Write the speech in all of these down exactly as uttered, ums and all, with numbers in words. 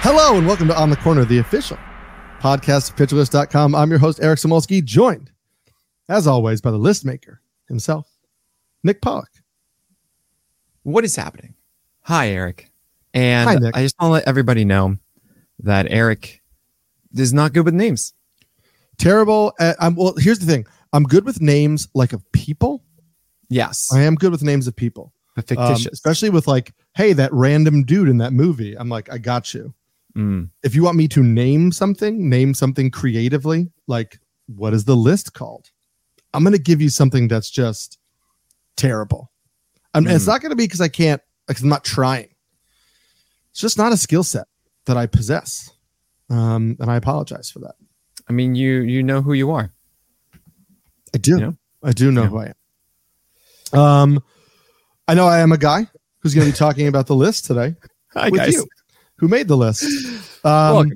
Hello and welcome to On the Corner, the official podcast of pitcher list dot com. I'm your host, Eric Samolsky, joined, as always, by the list maker himself, Nick Pollock. What is happening? Hi, Eric. And Hi, Nick. I just want to let everybody know that Eric is not good with names. Terrible. At, I'm, well, here's the thing. I'm good with names like of people. Yes. I am good with names of people. But fictitious. Um, especially with like, hey, that random dude in that movie. I'm like, I got you. Mm. If you want me to name something, name something creatively, like what is the list called? I'm going to give you something that's just terrible. I'm, Mm. It's not going to be because I can't, because I'm not trying. It's just not a skill set that I possess. Um, and I apologize for that. I mean, you you know who you are. I do. You know? I do know Yeah. who I am. Um, I know I am a guy who's going to be talking about the list today. Hi, with guys. you, who made the list. Um, Welcome.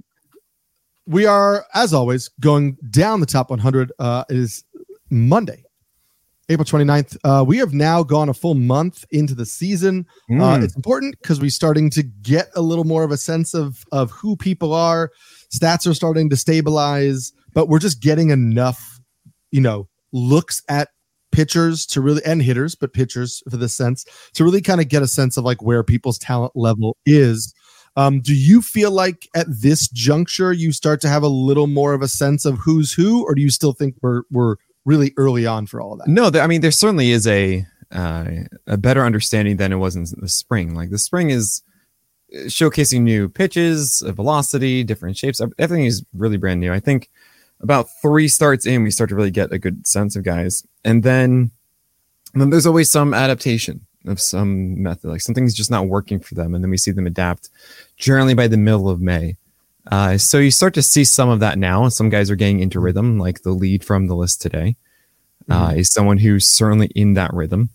we are, as always, going down the top one hundred. Uh, it is Monday, April twenty-ninth. Uh, we have now gone a full month into the season. Uh, Mm. it's important because we're starting to get a little more of a sense of, of who people are. Stats are starting to stabilize, but we're just getting enough, you know, looks at pitchers to really, and hitters, but pitchers for this sense, to really kind of get a sense of like where people's talent level is. Um, do you feel like at this juncture you start to have a little more of a sense of who's who, or do you still think we're we're really early on for all of that? No, there, I mean, there certainly is a uh, a better understanding than it was in the spring. Like the spring is showcasing new pitches, uh, velocity, different shapes. Everything is really brand new. I think about three starts in, we start to really get a good sense of guys. And then, and then there's always some adaptation of some method, like something's just not working for them. And then we see them adapt generally by the middle of May. Uh, so you start to see some of that now. Some guys are getting into rhythm, like the lead from the list today uh, Mhm. is someone who's certainly in that rhythm.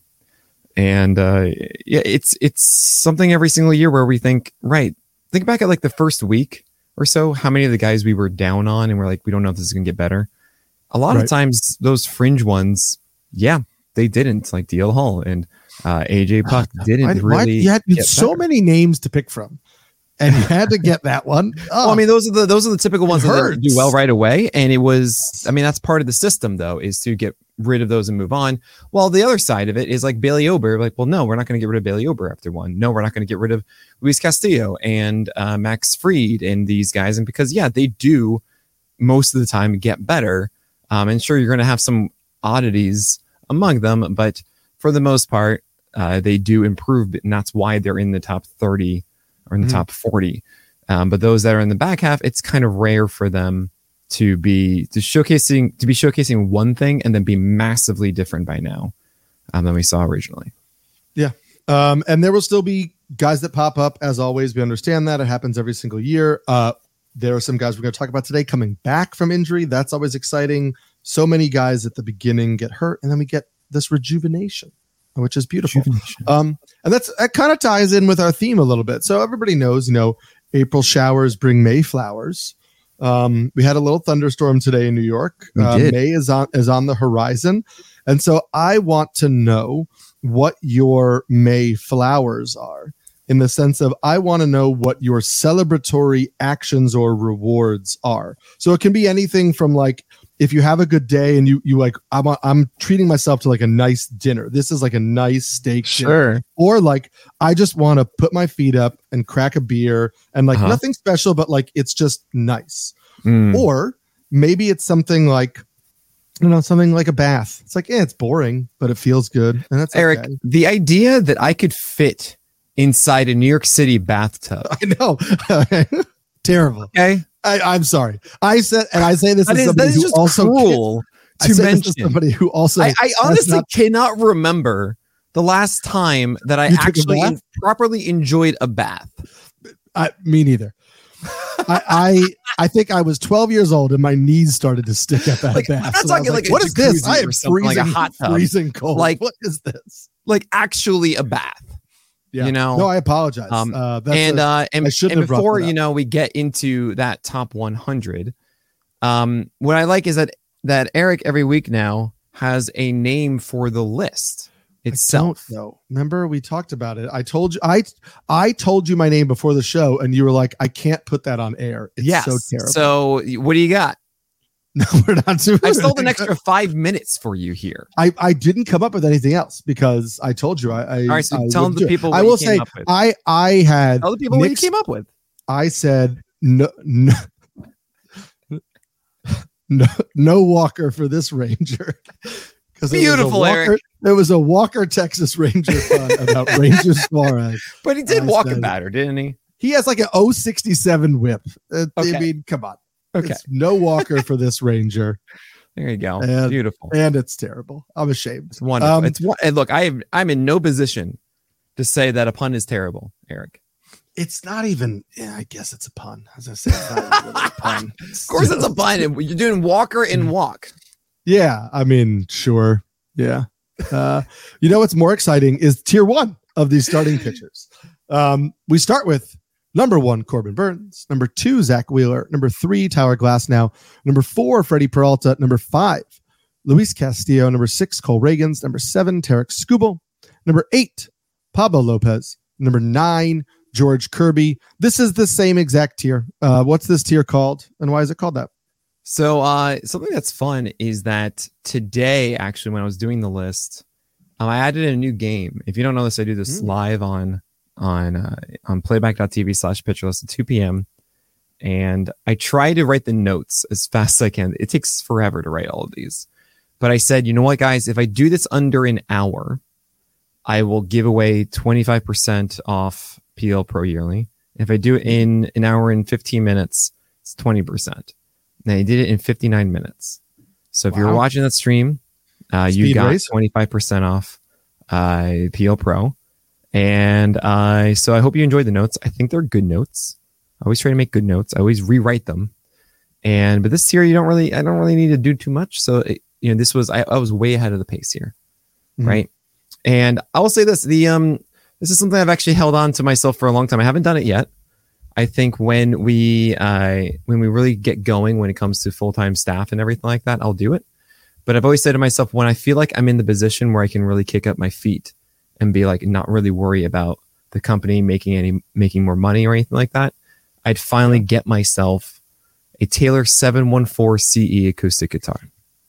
And uh, yeah, it's it's something every single year where we think, right, think back at like the first week or so, how many of the guys we were down on and we're like, we don't know if this is going to get better. A lot Right. of times those fringe ones, yeah, they didn't, like D L Hall and uh, A J Puck didn't Why- why- really. you had get so better. many names to pick from, and you had to get that one. Oh, Well, I mean, those are the those are the typical ones that hurts. do well right away. And it was, I mean, that's part of the system though, is to get rid of those and move on. While the other side of it is like Bailey Ober, like, well, no, we're not going to get rid of Bailey Ober after one. No, we're not going to get rid of Luis Castillo and uh, Max Fried and these guys. And because, yeah, they do most of the time get better. Um, and sure, you're going to have some oddities among them, but for the most part, uh, they do improve. And that's why they're in the top thirty or in the Mhm. top forty. Um, but those that are in the back half, it's kind of rare for them to be to showcasing to be showcasing one thing and then be massively different by now um, than we saw originally. Yeah. Um, and there will still be guys that pop up, as always. We understand that. It happens every single year. Uh, there are some guys we're going to talk about today coming back from injury. That's always exciting. So many guys at the beginning get hurt, and then we get this rejuvenation, which is beautiful. Um, and that's that kind of ties in with our theme a little bit. So everybody knows, you know, April showers bring May flowers. Um, we had a little thunderstorm today in New York. We Uh, did. May is on is on the horizon, and so I want to know what your May flowers are, in the sense of I want to know what your celebratory actions or rewards are. So it can be anything from like if you have a good day and you you like I'm I'm treating myself to like a nice dinner. This is like a nice steak dinner. Or like I just want to put my feet up and crack a beer and like Uh-huh. nothing special, but like it's just nice. Mm. Or maybe it's something like, you know, something like a bath. It's like, yeah, it's boring, but it feels good. And that's Eric, okay. the idea that I could fit inside a New York City bathtub. I know. Terrible. Okay. I, I'm sorry. I said, and I say this That as is, that somebody is who just also cruel I to say this mention. as somebody who also. I, I has honestly not- cannot remember the last time that I You took a actually bath? en- properly enjoyed a bath. I, me neither. I, I I think I was twelve years old and my knees started to stick up at Like, a I'm bath. not And I was talking like a what is this? jacuzzi I or am something, like freezing, a hot tub. freezing cold. Like- what is this? Like actually a bath. You know? No, I apologize. Um, uh, that's and a- uh, and, I shouldn't and have brought before that you up. know we get into that top one hundred, um, what I like is that that Eric every week now has a name for the list. itself. I don't know. Remember we talked about it. I told you I I told you my name before the show, and you were like, I can't put that on air. It's yes. so terrible. So what do you got? No, we're not doing I stole an extra five minutes for you here. I, I didn't come up with anything else because I told you I. I All right, so I tell the people. What I will you came say up with. I I had. Tell the people Nick's, what you came up with. I said no no no, no Walker for this Ranger. Beautiful, Walker, Eric. There was a Walker Texas Ranger fun about Ranger Suarez, but he did I walk a said, batter, didn't he? He has like an oh sixty-seven whip. Uh, Okay. I mean, come on. Okay, It's no Walker for this Ranger. there you go. And- Beautiful. And it's terrible. I'm ashamed. It's wonderful. Um, it's one. And look, I have, I'm in no position to say that a pun is terrible, Eric. It's not even, yeah, I guess it's a pun. As I said, it's not even really a pun. Of course, it's a pun. You're doing Walker and walk. Yeah, I mean, sure. Yeah. Uh, you know what's more exciting is tier one of these starting pitchers. Um, we start with number one, Corbin Burns. Number two, Zach Wheeler. Number three, Tyler Glasnow. Number four, Freddie Peralta. Number five, Luis Castillo. Number six, Cole Reagans. Number seven, Tarek Skubal. Number eight, Pablo Lopez. Number nine, George Kirby. This is the same exact tier. Uh, what's this tier called, and why is it called that? So uh, something that's fun is that today, actually, when I was doing the list, um, I added a new game. If you don't know this, I do this Mm. live on on uh, on playback.tv slash pitcher list at two p.m. And I try to write the notes as fast as I can. It takes forever to write all of these. But I said, you know what, guys, if I do this under an hour, I will give away twenty-five percent off P L Pro yearly. If I do it in an hour and fifteen minutes, it's twenty percent. And I did it in fifty-nine minutes. So if Wow. you're watching that stream, uh, you Speed got race? twenty-five percent off uh, P L Pro. And uh, so I hope you enjoyed the notes. I think they're good notes. I always try to make good notes. I always rewrite them. And but this year, you don't really, I don't really need to do too much. So it, you know, this was I, I was way ahead of the pace here, Mhm. right? And I will say this: the um, this is something I've actually held on to myself for a long time. I haven't done it yet. I think when we uh, when we really get going when it comes to full-time staff and everything like that, I'll do it. But I've always said to myself, when I feel like I'm in the position where I can really kick up my feet and be like, not really worry about the company making any making more money or anything like that, I'd finally get myself a Taylor seven one four C E acoustic guitar.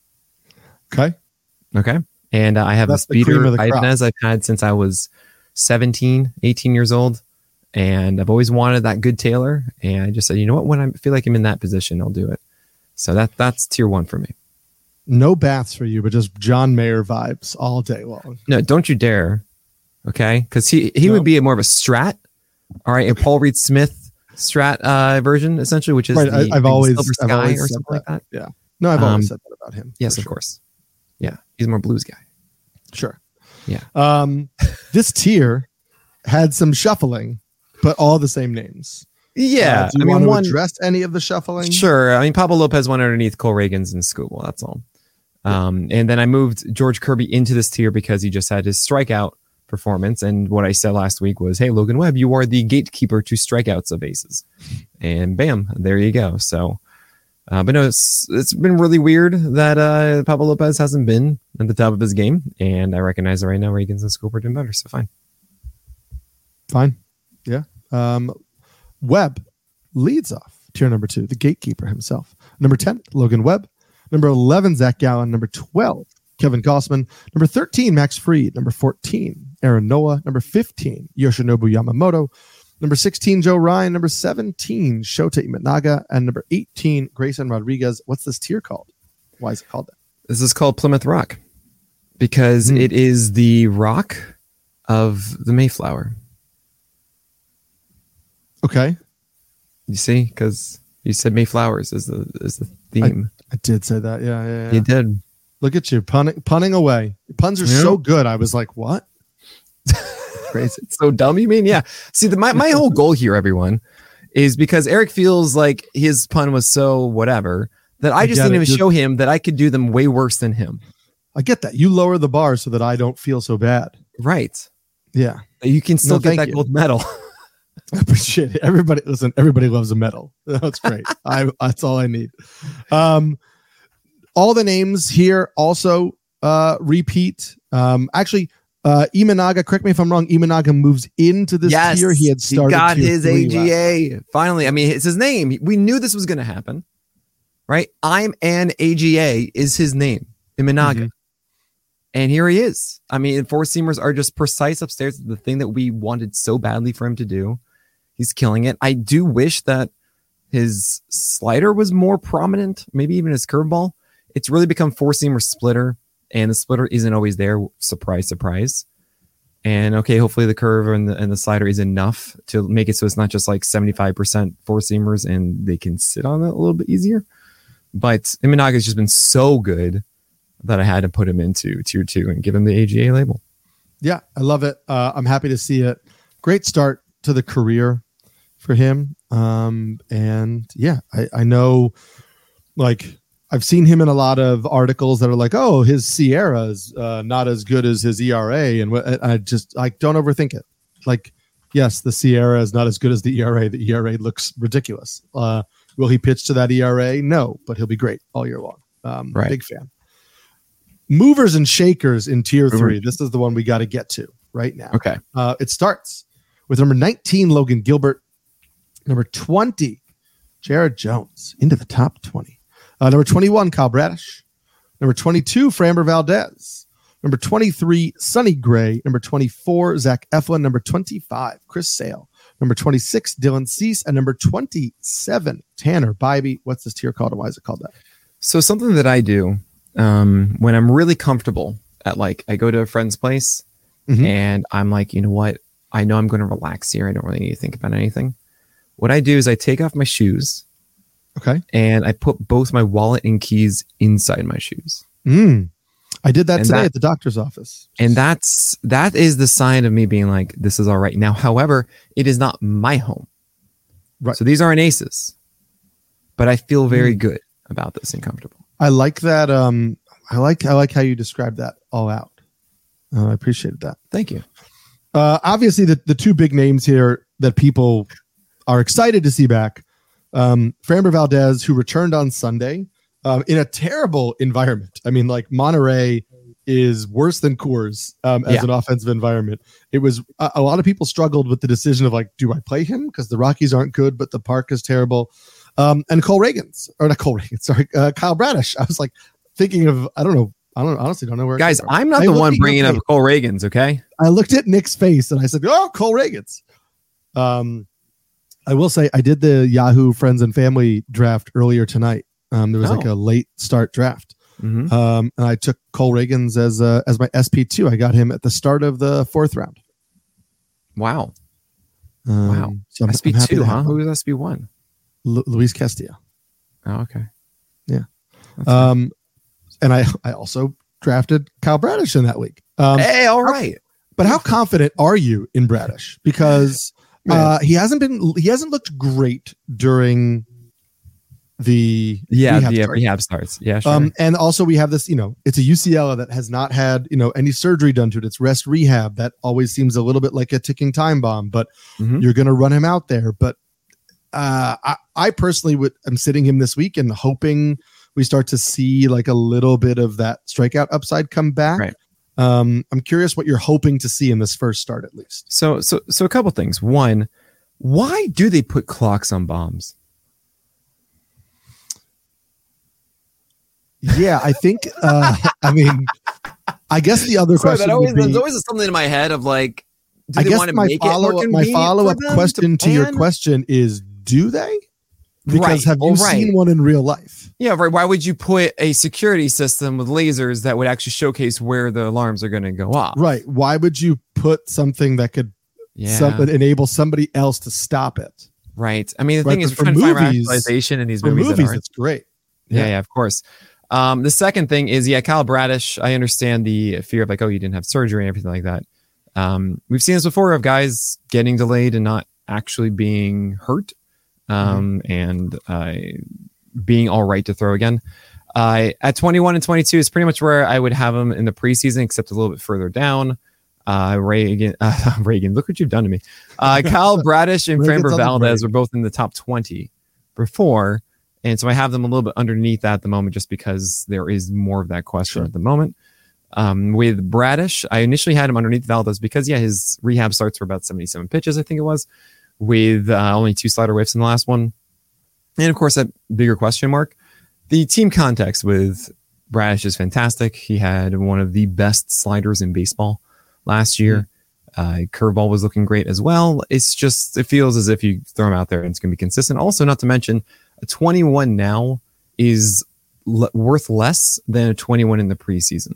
Okay. Okay. And uh, I have That's this the cream Peter of the crop. Ibanez I've had since I was seventeen, eighteen years old. And I've always wanted that good Taylor. And I just said, you know what? When I feel like I'm in that position, I'll do it. So that that's tier one for me. No baths for you, but just John Mayer vibes all day long. No, don't you dare. Okay. Because he, he No. would be a more of a Strat. All right. A Paul Reed Smith Strat uh, version, essentially, which is Right, I- the, I've the always- Silver I've Sky always or said something like that. No, I've always Um, said that about him. Yes, for of sure. course. Yeah. He's more blues guy. Sure. Yeah. Um, this tier had some shuffling, but all the same names. Yeah. Uh, do you I mean, want to one, address any of the shuffling? Sure. I mean, Pablo Lopez went underneath Cole Reagans and Skubal. That's all. Um, and then I moved George Kirby into this tier because he just had his strikeout performance. And what I said last week was, hey, Logan Webb, you are the gatekeeper to strikeouts of aces. And bam, there you go. So, uh, but no, it's, it's been really weird that uh, Pablo Lopez hasn't been at the top of his game. And I recognize that right now Reagans and Skubal are doing better. So fine. Fine. Yeah. Um, Webb leads off tier number two, the gatekeeper himself. Number ten, Logan Webb. Number eleven, Zach Gallen. Number twelve, Kevin Gossman. Number thirteen, Max Fried. Number fourteen, Aaron Noah. Number fifteen, Yoshinobu Yamamoto. Number sixteen, Joe Ryan. Number seventeen, Shota Imanaga. And number eighteen, Grayson Rodriguez. What's this tier called? Why is it called that? This is called Plymouth Rock because Hmm. it is the rock of the Mayflower. Okay. You see, because you said Mayflowers is the is the theme. I did say that. Yeah. Yeah. yeah. You did. Look at you punning, punning away. Your puns are Yeah. so good. I was like, what? Crazy. It's so dumb. You mean, yeah. See, the, my, my whole goal here, everyone, is because Eric feels like his pun was so whatever that I, I just get didn't it. even show him that I could do them way worse than him. I get that. You lower the bar so that I don't feel so bad. Right. Yeah. You can still No, get thank that you. gold medal. I appreciate it. Everybody, listen, everybody loves a medal. That's great. I, that's all I need. Um, all the names here also uh, repeat. Um, actually, Uh, Imanaga, correct me if I'm wrong. Imanaga moves into this yes, tier. He had started. He got his A G A last. finally. I mean, it's his name. We knew this was going to happen, right? I'm an A G A is his name, Imanaga, mm-hmm. and here he is. I mean, four seamers are just precise upstairs. The thing that we wanted so badly for him to do, he's killing it. I do wish that his slider was more prominent, maybe even his curveball. It's really become four seamer splitter. And the splitter isn't always there. Surprise, surprise. And okay, hopefully the curve and the, and the slider is enough to make it so it's not just like seventy-five percent four seamers and they can sit on it a little bit easier. But Imanaga has just been so good that I had to put him into tier two and give him the A G A label. Yeah, I love it. Uh, I'm happy to see it. Great start to the career for him. Um, and yeah, I, I know like, I've seen him in a lot of articles that are like, oh, his Sierra is uh, not as good as his E R A. And wh- I just like, don't overthink it. Like, yes, the Sierra is not as good as the E R A. The E R A looks ridiculous. Uh, will he pitch to that E R A? No, but he'll be great all year long. Um, right. Big fan. Movers and shakers in tier Mover. three. This is the one we got to get to right now. Okay. Uh, it starts with number nineteen, Logan Gilbert. Number twenty, Jared Jones into the top twenty. Uh, number twenty-one, Kyle Bradish. Number twenty-two, Framber Valdez. Number twenty-three, Sonny Gray. Number twenty-four, Zach Eflin. Number twenty-five, Chris Sale. Number twenty-six, Dylan Cease. And number twenty-seven, Tanner Bybee. What's this tier called and why is it called that? So something that I do um, when I'm really comfortable at like, I go to a friend's place mm-hmm. and I'm like, you know what? I know I'm going to relax here. I don't really need to think about anything. What I do is I take off my shoes. Okay. And I put both my wallet and keys inside my shoes. Mm. I did that and today that, at the doctor's office. And that's that is the sign of me being like, this is all right. Now, however, it is not my home. Right. So these aren't aces. But I feel very mm. good about this and comfortable. I like that. Um, I like I like how you described that all out. Uh, I appreciated that. Thank you. Uh, obviously, the, the two big names here that people are excited to see back. Um, Framber Valdez, who returned on Sunday um, in a terrible environment. I mean, like Monterey is worse than Coors um, as yeah. an offensive environment. It was a, a lot of people struggled with the decision of like, do I play him? Because the Rockies aren't good, but the park is terrible. Um, and Cole Reagans, or not Cole Reagans, sorry, uh, Kyle Bradish. I was like thinking of, I don't know. I don't honestly don't know where. Guys, I'm not I the one bringing up Cole Reagans. Okay. I looked at Nick's face and I said, oh, Cole Reagans. Um, I will say I did the Yahoo Friends and Family draft earlier tonight. Um, there was oh. like a late start draft. Mm-hmm. Um, and I took Cole Reagans as uh, as my S P two. I got him at the start of the fourth round. Wow. Um, wow. So S P two, huh? Who was S P one? Lu- Luis Castillo. Oh, okay. Yeah. That's um, nice. And I, I also drafted Kyle Bradish in that week. Um, hey, all right. But how confident are you in Bradish? Because uh, he hasn't been, he hasn't looked great during the yeah rehab, the start. rehab starts. Yeah, sure. Um, and also we have this, you know, it's a U C L that has not had, you know, any surgery done to it. It's rest rehab. That always seems a little bit like a ticking time bomb, but mm-hmm. you're going to run him out there. But uh, I, I personally would, I'm sitting him this week and hoping we start to see like a little bit of that strikeout upside come back. Right. Um, I'm curious what you're hoping to see in this first start, at least. So, so, so a couple things. One, why do they put clocks on bombs? Yeah, I think. Uh, I mean, I guess the other Sorry, question. That always, would be, there's always something in my head of like, do I they guess want to my make follow it more up, my follow up question to, to your question is: do they? Because right. have you well, right. seen one in real life? Yeah, right. Why would you put a security system with lasers that would actually showcase where the alarms are going to go off? Right. Why would you put something that could yeah. something enable somebody else to stop it? Right. I mean, the right, thing is, we're trying movies, to find rationalization in these for movies. movies that it's great. Yeah, yeah, yeah, of course. Um, the second thing is, yeah, Kyle Bradish. I understand the fear of like, oh, you didn't have surgery and everything like that. Um, we've seen this before of guys getting delayed and not actually being hurt, um, mm-hmm. and uh, being all right to throw again. Uh, at twenty-one and twenty-two is pretty much where I would have him in the preseason, except a little bit further down. Uh, Reagan, uh, Reagan, look what you've done to me. Uh, Kyle Bradish and Framber Valdez were both in the top twenty before. And so I have them a little bit underneath that at the moment, just because there is more of that question sure. at the moment. Um, with Bradish, I initially had him underneath Valdez because, yeah, his rehab starts for about seventy-seven pitches, I think it was, with uh, only two slider whiffs in the last one. And, of course, that bigger question mark. The team context with Bradish is fantastic. He had one of the best sliders in baseball last year. Mm-hmm. Uh, curveball was looking great as well. It's just, it feels as if you throw him out there and it's going to be consistent. Also, not to mention, a twenty-one now is l- worth less than a twenty-one in the preseason.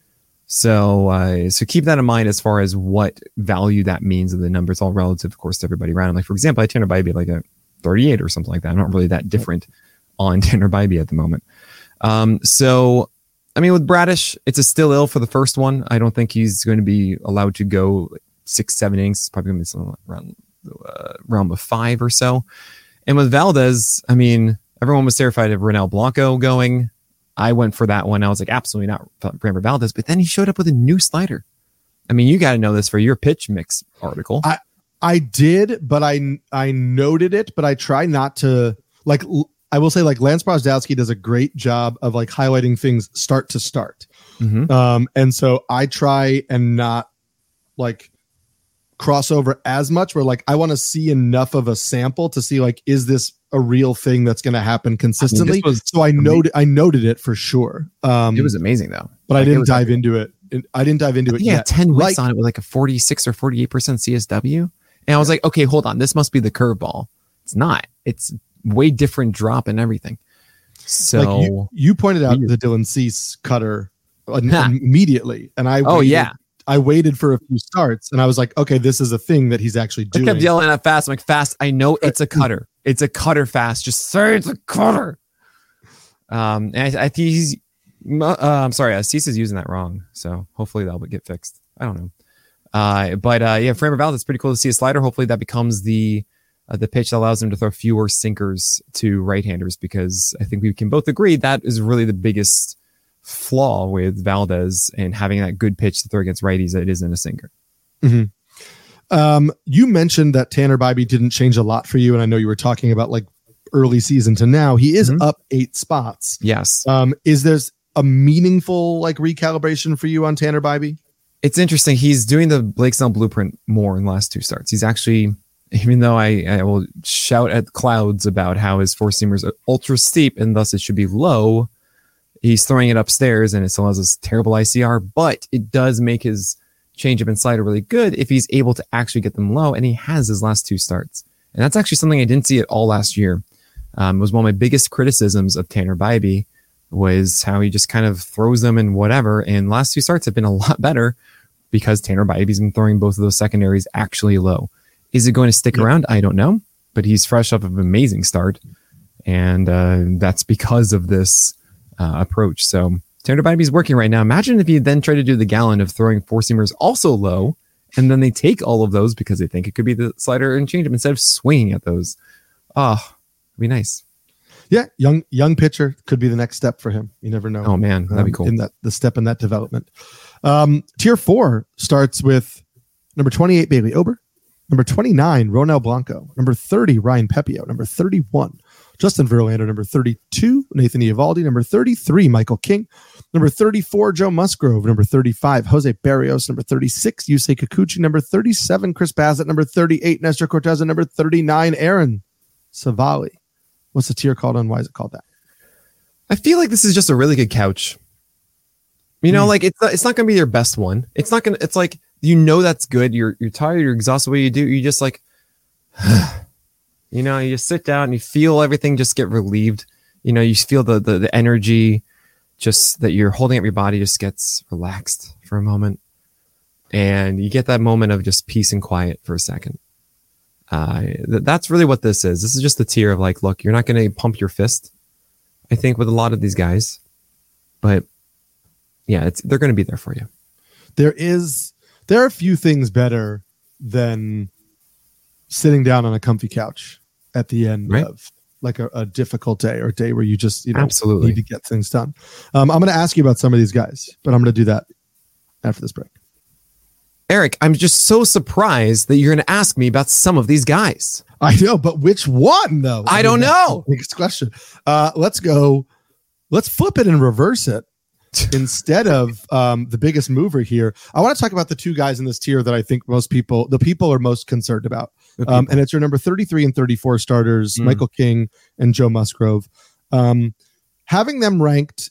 So, uh, so keep that in mind as far as what value that means of the number. It's all relative, of course, to everybody around. Like, for example, I Tanner Bybee like a thirty-eight or something like that. I'm not really that different on Tanner Bybee at the moment. Um, so, I mean, with Bradish, it's a still ill for the first one. I don't think he's going to be allowed to go like six, seven innings. It's probably going to be something around the uh, realm of five or so. And with Valdez, I mean, everyone was terrified of Ronel Blanco going. I went for that one. I was like, absolutely not Framber Valdez. But then he showed up with a new slider. I mean, you got to know this for your pitch mix article. I I did, but I I noted it, but I try not to like. I will say, like, Lance Brozdowski does a great job of like highlighting things start to start. Mm-hmm. Um, and so I try and not like crossover as much where like I want to see enough of a sample to see like, is this a real thing that's going to happen consistently? I mean, so I noted, I noted it for sure. Um, it was amazing though. But like, I didn't dive like, into it. I didn't dive into it yeah, yet. ten whiffs like, on it with like a forty-six or forty-eight percent C S W. And I was yeah. like, okay, hold on. This must be the curveball. It's not. It's way different drop and everything. So like you, you pointed out weird. the Dylan Cease cutter immediately. And I, oh waited, yeah, I waited for a few starts and I was like, okay, this is a thing that he's actually doing. I kept yelling at Fast. I'm like, Fast, I know it's a cutter. It's a cutter, Fast. Just say it's a cutter. Um, and I, I think he's, uh, I'm sorry, uh, Cease is using that wrong. So hopefully that'll get fixed. I don't know. Uh, but uh, yeah, Framber Valdez, it's pretty cool to see a slider. Hopefully that becomes the uh, the pitch that allows him to throw fewer sinkers to right-handers, because I think we can both agree that is really the biggest flaw with Valdez and having that good pitch to throw against righties that it isn't a sinker. Mm-hmm. Um, you mentioned that Tanner Bybee didn't change a lot for you, and I know you were talking about like early season to now. He is mm-hmm. up eight spots. Yes. Um, is there a meaningful like recalibration for you on Tanner Bybee? It's interesting. He's doing the Blake Snell blueprint more in the last two starts. He's actually, even though I, I will shout at clouds about how his four seamers are ultra steep and thus it should be low, he's throwing it upstairs and it still has this terrible I C R, but it does make his changeup and slider really good if he's able to actually get them low, and he has his last two starts. And that's actually something I didn't see at all last year. Um, it was one of my biggest criticisms of Tanner Bybee, was how he just kind of throws them and whatever. And last two starts have been a lot better because Tanner Bybee's been throwing both of those secondaries actually low. Is it going to stick yeah. around? I don't know, but he's fresh off of an amazing start. And uh, that's because of this uh, approach. So Tanner Bybee's working right now. Imagine if you then try to do the gallon of throwing four seamers also low, and then they take all of those because they think it could be the slider and change them instead of swinging at those. Oh, it'd be nice. Yeah, young young pitcher could be the next step for him. You never know. Oh man, that'd um, be cool. In that the step in that development. Um, tier four starts with number twenty-eight Bailey Ober, number twenty-nine Ronel Blanco, number thirty Ryan Pepio, number thirty-one Justin Verlander, number thirty-two Nathan Eovaldi, number thirty-three Michael King, number thirty-four Joe Musgrove, number thirty-five Jose Barrios, number thirty-six Yusei Kikuchi, number thirty-seven Chris Bassett, number thirty-eight Nestor Cortez, and number thirty-nine Aaron Savali. What's the tier called and why is it called that? I feel like this is just a really good couch. You know, mm. like it's not, it's not going to be your best one. It's not going to, it's like, you know, that's good. You're, you're tired. You're exhausted. What do you do? You just like, you know, you just sit down and you feel everything just get relieved. You know, you feel the, the, the energy just that you're holding up your body just gets relaxed for a moment. And you get that moment of just peace and quiet for a second. Uh, th- that's really what this is. This is just the tier of like, look, you're not going to pump your fist, I think, with a lot of these guys, but yeah, it's, they're going to be there for you. There is, there are a few things better than sitting down on a comfy couch at the end right? of like a, a difficult day or a day where you just, you know, absolutely need to get things done. Um, I'm going to ask you about some of these guys, but I'm going to do that after this break. Eric, I'm just so surprised that you're going to ask me about some of these guys. I know, but which one though? I, I mean, don't know. Next question. Uh, let's go. Let's flip it and reverse it. instead of um, the biggest mover here, I want to talk about the two guys in this tier that I think most people, the people are most concerned about. Um, and it's your number thirty-three and thirty-four starters, mm. Michael King and Joe Musgrove. Um, having them ranked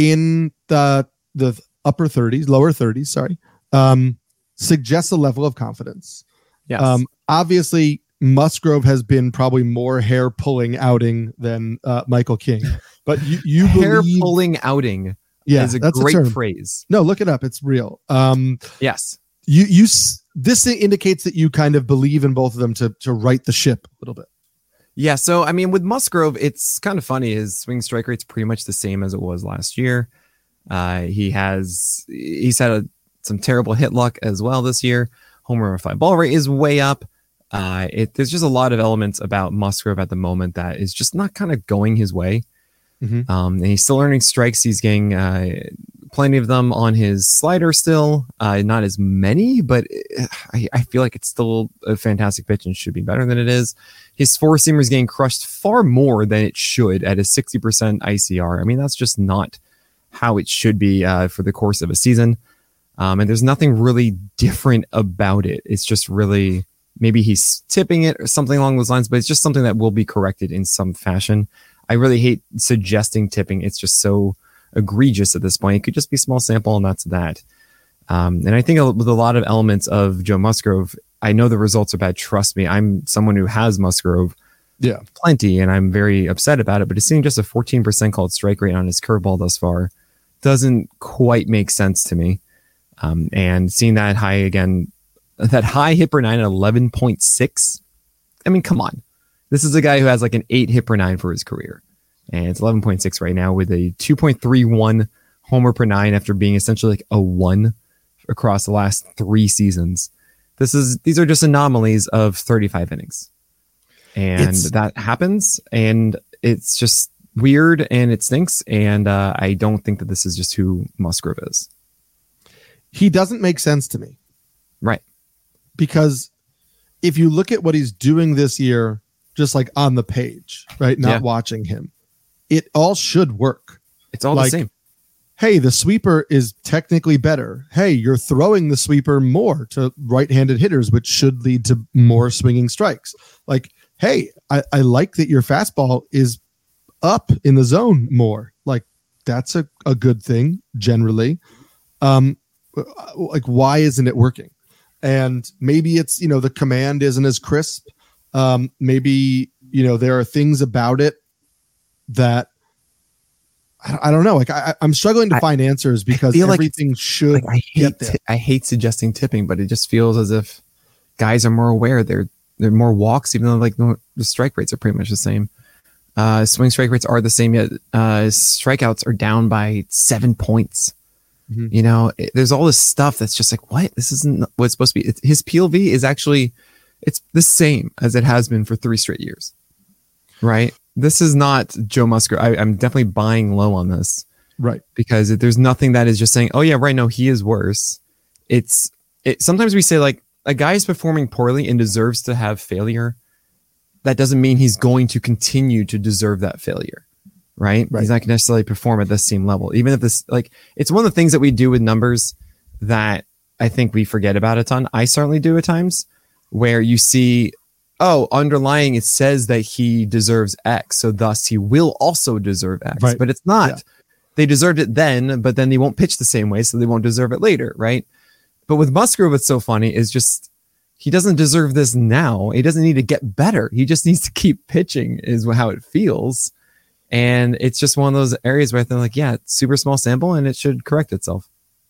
in the the upper thirties, lower thirties, sorry, um, suggests a level of confidence. Yes. Um, obviously, Musgrove has been probably more hair pulling outing than uh, Michael King, but you, you hair believe, pulling outing yeah, is a that's great a term. phrase. No, look it up. It's real. Um, yes. You, you, this indicates that you kind of believe in both of them to, to right the ship a little bit. Yeah. So, I mean, with Musgrove, it's kind of funny. His swing strike rate's pretty much the same as it was last year. Uh, he has, he's had a, some terrible hit luck as well this year. Homer fly ball rate is way up. Uh, it, there's just a lot of elements about Musgrove at the moment that is just not kind of going his way. Mm-hmm. Um, and he's still earning strikes. He's getting uh, plenty of them on his slider still. Uh, not as many, but I, I feel like it's still a fantastic pitch and should be better than it is. His four seamer is getting crushed far more than it should at a sixty percent I C R. I mean, that's just not how it should be uh, for the course of a season. Um, and there's nothing really different about it. It's just really, maybe he's tipping it or something along those lines, but it's just something that will be corrected in some fashion. I really hate suggesting tipping. It's just so egregious at this point. It could just be small sample and that's that. Um, and I think with a lot of elements of Joe Musgrove, I know the results are bad. Trust me. I'm someone who has Musgrove yeah, plenty, and I'm very upset about it, but it's seeing just a fourteen percent called strike rate on his curveball thus far doesn't quite make sense to me. Um, and seeing that high again, that high hit per nine at eleven point six. I mean, come on. This is a guy who has like an eight hit per nine for his career. And it's eleven point six right now with a two point three one homer per nine after being essentially like a one across the last three seasons. This is, these are just anomalies of thirty-five innings. And it's, that happens. And it's just weird and it stinks. And uh, I don't think that this is just who Musgrove is. He doesn't make sense to me. Right. Because if you look at what he's doing this year, just like on the page, right? Not yeah. watching him, it all should work. It's all like, the same. Hey, the sweeper is technically better. Hey, you're throwing the sweeper more to right-handed hitters, which should lead to more swinging strikes. Like, hey, I, I like that your fastball is up in the zone more. Like, that's a, a good thing generally. Um, like, why isn't it working? And maybe it's, you know, the command isn't as crisp. Um, maybe, you know, there are things about it that I, I don't know. Like I, I'm struggling to I, find answers because everything like should like I hate get there. T- I hate suggesting tipping, but it just feels as if guys are more aware. They're they're more walks, even though like the strike rates are pretty much the same. Uh, swing strike rates are the same yet. Uh, strikeouts are down by seven points. Mm-hmm. You know, it, there's all this stuff that's just like, what? This isn't what it's supposed to be. It, his P L V is actually, it's the same as it has been for three straight years. Right? This is not Joe Musgrove. I, I'm definitely buying low on this. Right. Because there's nothing that is just saying, oh yeah, right, no, he is worse. It's, it. Sometimes we say like, a guy is performing poorly and deserves to have failure. That doesn't mean he's going to continue to deserve that failure. Right? Right. He's not going to necessarily perform at the same level. Even if this, like, it's one of the things that we do with numbers that I think we forget about a ton. I certainly do at times, where you see, oh, underlying it says that he deserves X, so thus he will also deserve X. Right. But it's not. Yeah. They deserved it then, but then they won't pitch the same way, so they won't deserve it later, right? But with Musgrove, what's so funny is just he doesn't deserve this now. He doesn't need to get better. He just needs to keep pitching, is how it feels. And it's just one of those areas where I think, like, yeah, it's super small sample, and it should correct itself.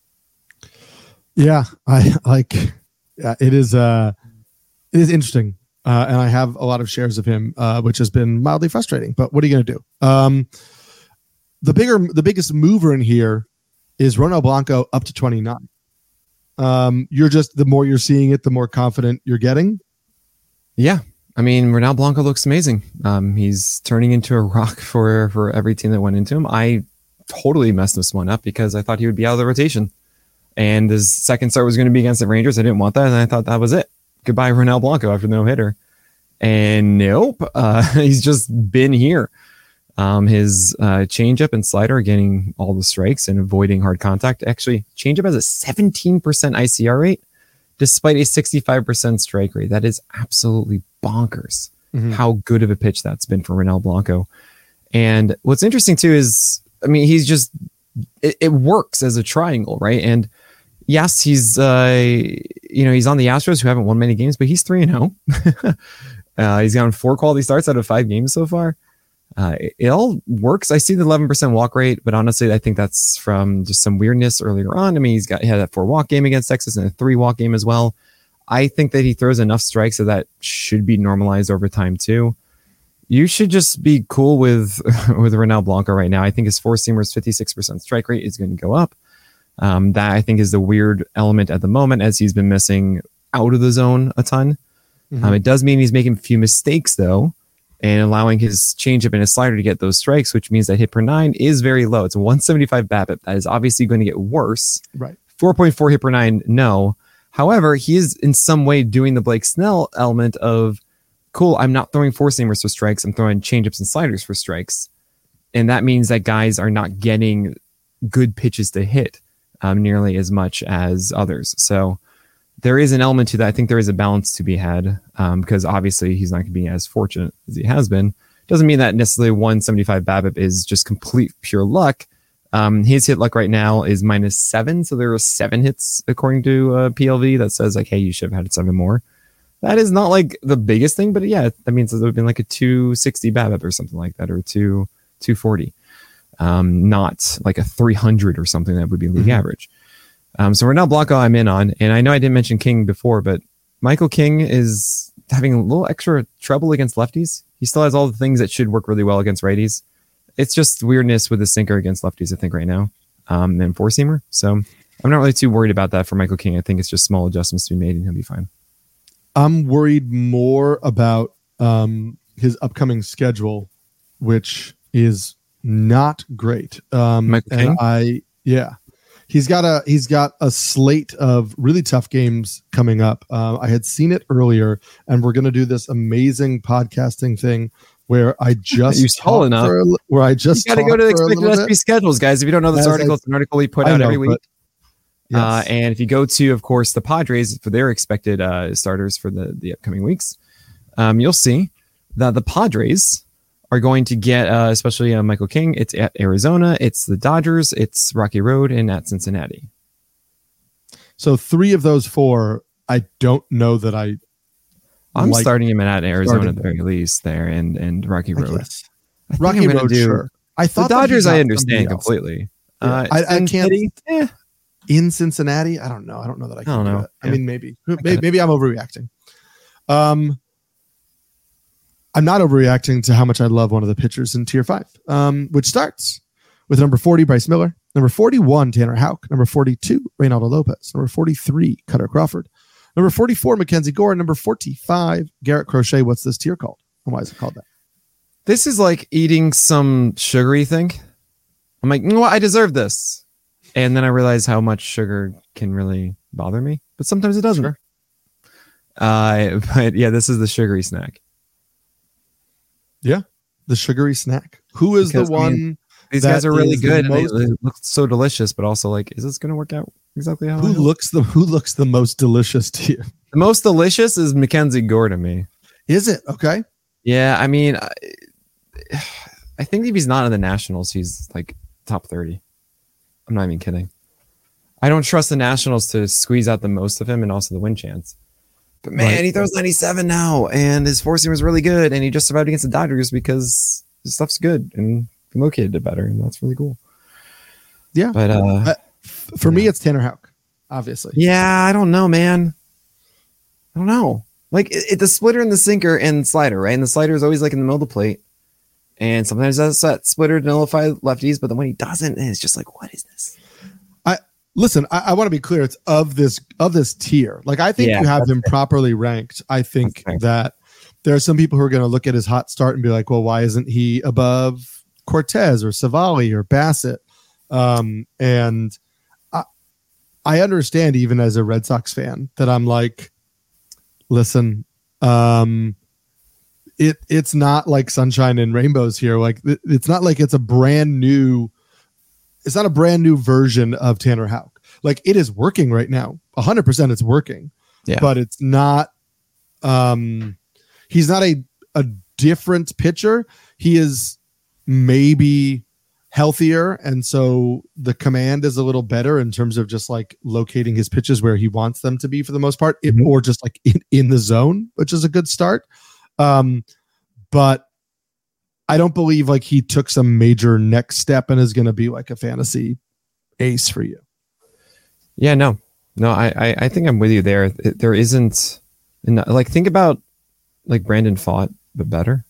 Yeah, I like. Yeah, it is. Uh, it is interesting. Uh, and I have a lot of shares of him, uh, which has been mildly frustrating. But what are you going to do? Um, the bigger, the biggest mover in here is Ronel Blanco up to twenty-nine. Um, you're just the more you're seeing it, the more confident you're getting. Yeah, I mean, Ronel Blanco looks amazing. Um, he's turning into a rock for for every team that went into him. I totally messed this one up because I thought he would be out of the rotation, and his second start was going to be against the Rangers. I didn't want that, and I thought that was it. Goodbye, Ronel Blanco, after the no hitter. And nope, uh, he's just been here. Um, his uh, changeup and slider are getting all the strikes and avoiding hard contact. Actually, changeup has a seventeen percent I C R rate, despite a sixty-five percent strike rate. That is absolutely bonkers. Mm-hmm. How good of a pitch that's been for Ronel Blanco. And what's interesting too is, I mean, he's just it, it works as a triangle, right? And yes, he's uh, you know he's on the Astros who haven't won many games, but he's three and zero. uh, he's gotten four quality starts out of five games so far. Uh, it, it all works. I see the eleven percent walk rate, but honestly, I think that's from just some weirdness earlier on. I mean, he's got he had that four walk game against Texas and a three walk game as well. I think that he throws enough strikes so that should be normalized over time too. You should just be cool with with Ronel Blanco right now. I think his four seamer's fifty-six percent strike rate is going to go up. Um, that I think is the weird element at the moment, as he's been missing out of the zone a ton. Mm-hmm. Um, it does mean he's making a few mistakes though, and allowing his changeup and his slider to get those strikes, which means that hit per nine is very low. It's a one seventy-five BABIP. That is obviously going to get worse. Right. four point four hit per nine, no. However, he is in some way doing the Blake Snell element of, cool, I'm not throwing four seamers for strikes. I'm throwing changeups and sliders for strikes. And that means that guys are not getting good pitches to hit um, nearly as much as others. So there is an element to that. I think there is a balance to be had um, because obviously he's not going to be as fortunate as he has been. Doesn't mean that necessarily one seventy-five BABIP is just complete pure luck. Um, his hit luck right now is minus seven. So there are seven hits according to uh, P L V that says like, hey, you should have had seven more. That is not like the biggest thing, but yeah, that means it would have been like a two sixty BABIP or something like that, or two two forty. Um, not like a three hundred or something that would be league mm-hmm. average. Um, so Ronel Blanco I'm in on, and I know I didn't mention King before, but Michael King is having a little extra trouble against lefties. He still has all the things that should work really well against righties. It's just weirdness with the sinker against lefties, I think, right now, um, and four seamer. So I'm not really too worried about that for Michael King. I think it's just small adjustments to be made, and he'll be fine. I'm worried more about um, his upcoming schedule, which is not great. Um, Michael and King? I, yeah, he's got a he's got a slate of really tough games coming up. Uh, I had seen it earlier, and we're going to do this amazing podcasting thing where I just you saw enough. For a, where I just got to go to the expected S P schedules, guys. If you don't know this As article, I, it's an article we put out know, every week. Yes. Uh, and if you go to, of course, the Padres for their expected uh, starters for the, the upcoming weeks, um, you'll see that the Padres are going to get, uh, especially uh, Michael King. It's at Arizona, it's the Dodgers, it's Rocky Road, and at Cincinnati. So three of those four, I don't know that I. I'm like starting him at Arizona at the very least there, and and Rocky Road. I Rocky Road, do, sure. I thought the Dodgers. I understand completely. Yeah. Uh, I, I can't. Eh. In Cincinnati, I don't know. I don't know that I can. I don't know. Do I yeah. mean, maybe, maybe, maybe I'm overreacting. Um, I'm not overreacting to how much I love one of the pitchers in Tier Five, um, which starts with number forty, Bryce Miller, number forty-one, Tanner Houck, number forty-two, Reynaldo Lopez, number forty-three, Cutter Crawford, number forty-four, Mackenzie Gore, number forty-five, Garrett Crochet. What's this tier called? And why is it called that? This is like eating some sugary thing. I'm like, you know what? I deserve this. And then I realized how much sugar can really bother me, but sometimes it doesn't. Sure. Uh, but yeah, this is the sugary snack. Yeah, the sugary snack. Who is because, the one? I mean, these guys are really good, the and they, they look so delicious. But also, like, is this going to work out exactly how? Who looks the Who looks the most delicious to you? The most delicious is Mackenzie Gore to me. Is it okay? Yeah, I mean, I, I think if he's not in the Nationals, he's like top thirty. I'm not even kidding. I don't trust the Nationals to squeeze out the most of him and also the win chance. But man, right. He throws ninety-seven now, and his four seamer is really good, and he just survived against the Dodgers because his stuff's good and located it better, and that's really cool. Yeah, but uh, uh, for yeah. me, it's Tanner Houck, obviously. Yeah, I don't know, man. I don't know. Like it, it, the splitter and the sinker and slider, right? And the slider is always like in the middle of the plate. And sometimes that's that splitter to nullify lefties, but then when he doesn't, it's just like, what is this? I listen. I, I want to be clear. It's of this of this tier. Like I think yeah, you have him fair. properly ranked. I think that there are some people who are going to look at his hot start and be like, well, why isn't he above Cortez or Savali or Bassett? Um, and I, I understand, even as a Red Sox fan, that I'm like, listen. Um, it it's not like sunshine and rainbows here. Like it's not like it's a brand new. It's not a brand new version of Tanner Houck. Like it is working right now. A hundred percent it's working. Yeah. But it's not, um, he's not a, a different pitcher. He is maybe healthier. And so the command is a little better in terms of just like locating his pitches where he wants them to be for the most part, it, or just like in, in the zone, which is a good start. Um, but I don't believe like he took some major next step and is going to be like a fantasy ace for you. Yeah, no, no, I, I, I think I'm with you there. There isn't like, think about like Brandon Pfaadt, but better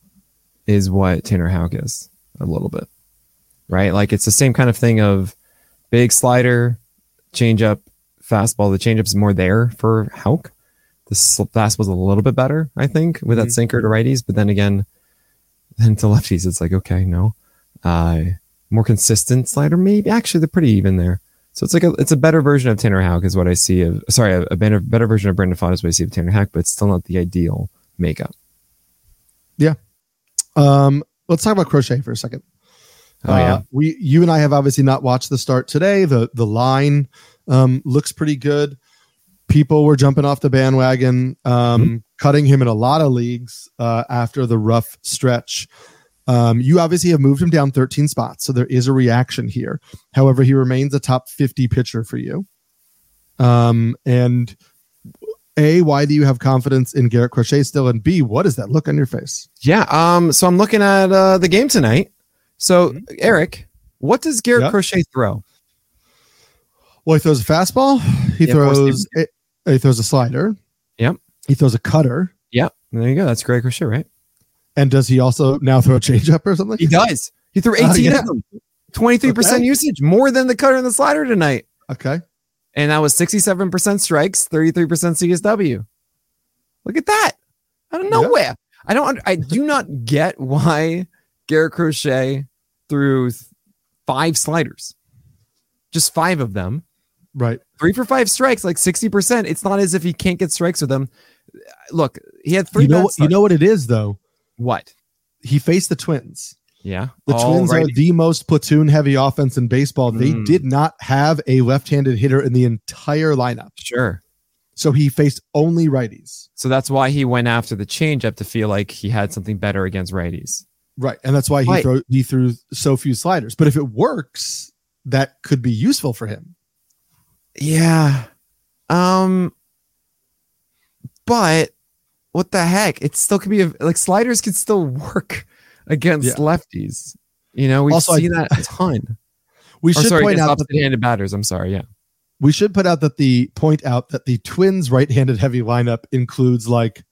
is what Tanner Houck is a little bit, right? Like it's the same kind of thing of big slider, changeup, fastball. The changeup's more there for Houck. The fastball's a little bit better, I think, with mm-hmm. that sinker to righties. But then again, then to lefties, it's like, okay, no. Uh, more consistent slider, maybe. Actually, they're pretty even there. So it's like a it's a better version of Tanner Houck is what I see of. Sorry, a, a better better version of Brandon Pfaadt is what I see of Tanner Houck, but it's still not the ideal makeup. Yeah. Um. Let's talk about Crochet for a second. Oh yeah. Uh, we you and I have obviously not watched the start today. The the line um, looks pretty good. People were jumping off the bandwagon, um, mm-hmm. cutting him in a lot of leagues uh, after the rough stretch. Um, you obviously have moved him down thirteen spots, so there is a reaction here. However, he remains a top fifty pitcher for you. Um, and A, why do you have confidence in Garrett Crochet still? And B, what does that look on your face? Yeah, um, so I'm looking at uh, the game tonight. So, mm-hmm. Eric, what does Garrett yep. Crochet throw? Well, he throws a fastball. He yeah, throws a, he throws a slider. Yep. He throws a cutter. Yep. There you go. That's Garrett Crochet, right? And does he also now throw a changeup or something? He does. He threw eighteen uh, yeah. of them. twenty-three percent okay. usage, more than the cutter and the slider tonight. Okay. And that was sixty-seven percent strikes, thirty-three percent C S W. Look at that. Out of nowhere. Yeah. I don't I do not get why Garrett Crochet threw five sliders. Just five of them. Right. Three for five strikes, like sixty percent. It's not as if he can't get strikes with them. Look, he had three. You know, you know what it is, though? What? He faced the Twins. Yeah. The All Twins righty. are the most platoon heavy offense in baseball. They mm. did not have a left-handed hitter in the entire lineup. Sure. So he faced only righties. So that's why he went after the changeup to feel like he had something better against righties. Right. And that's why he, right. throw, he threw so few sliders. But if it works, that could be useful for him. Yeah. Um. But what the heck? It still could be a, like sliders could still work against yeah. lefties. You know, we've also, seen I, that a ton. We or should sorry, point out opposite-handed batters. I'm sorry. Yeah. We should put out that the point out that the Twins right-handed heavy lineup includes like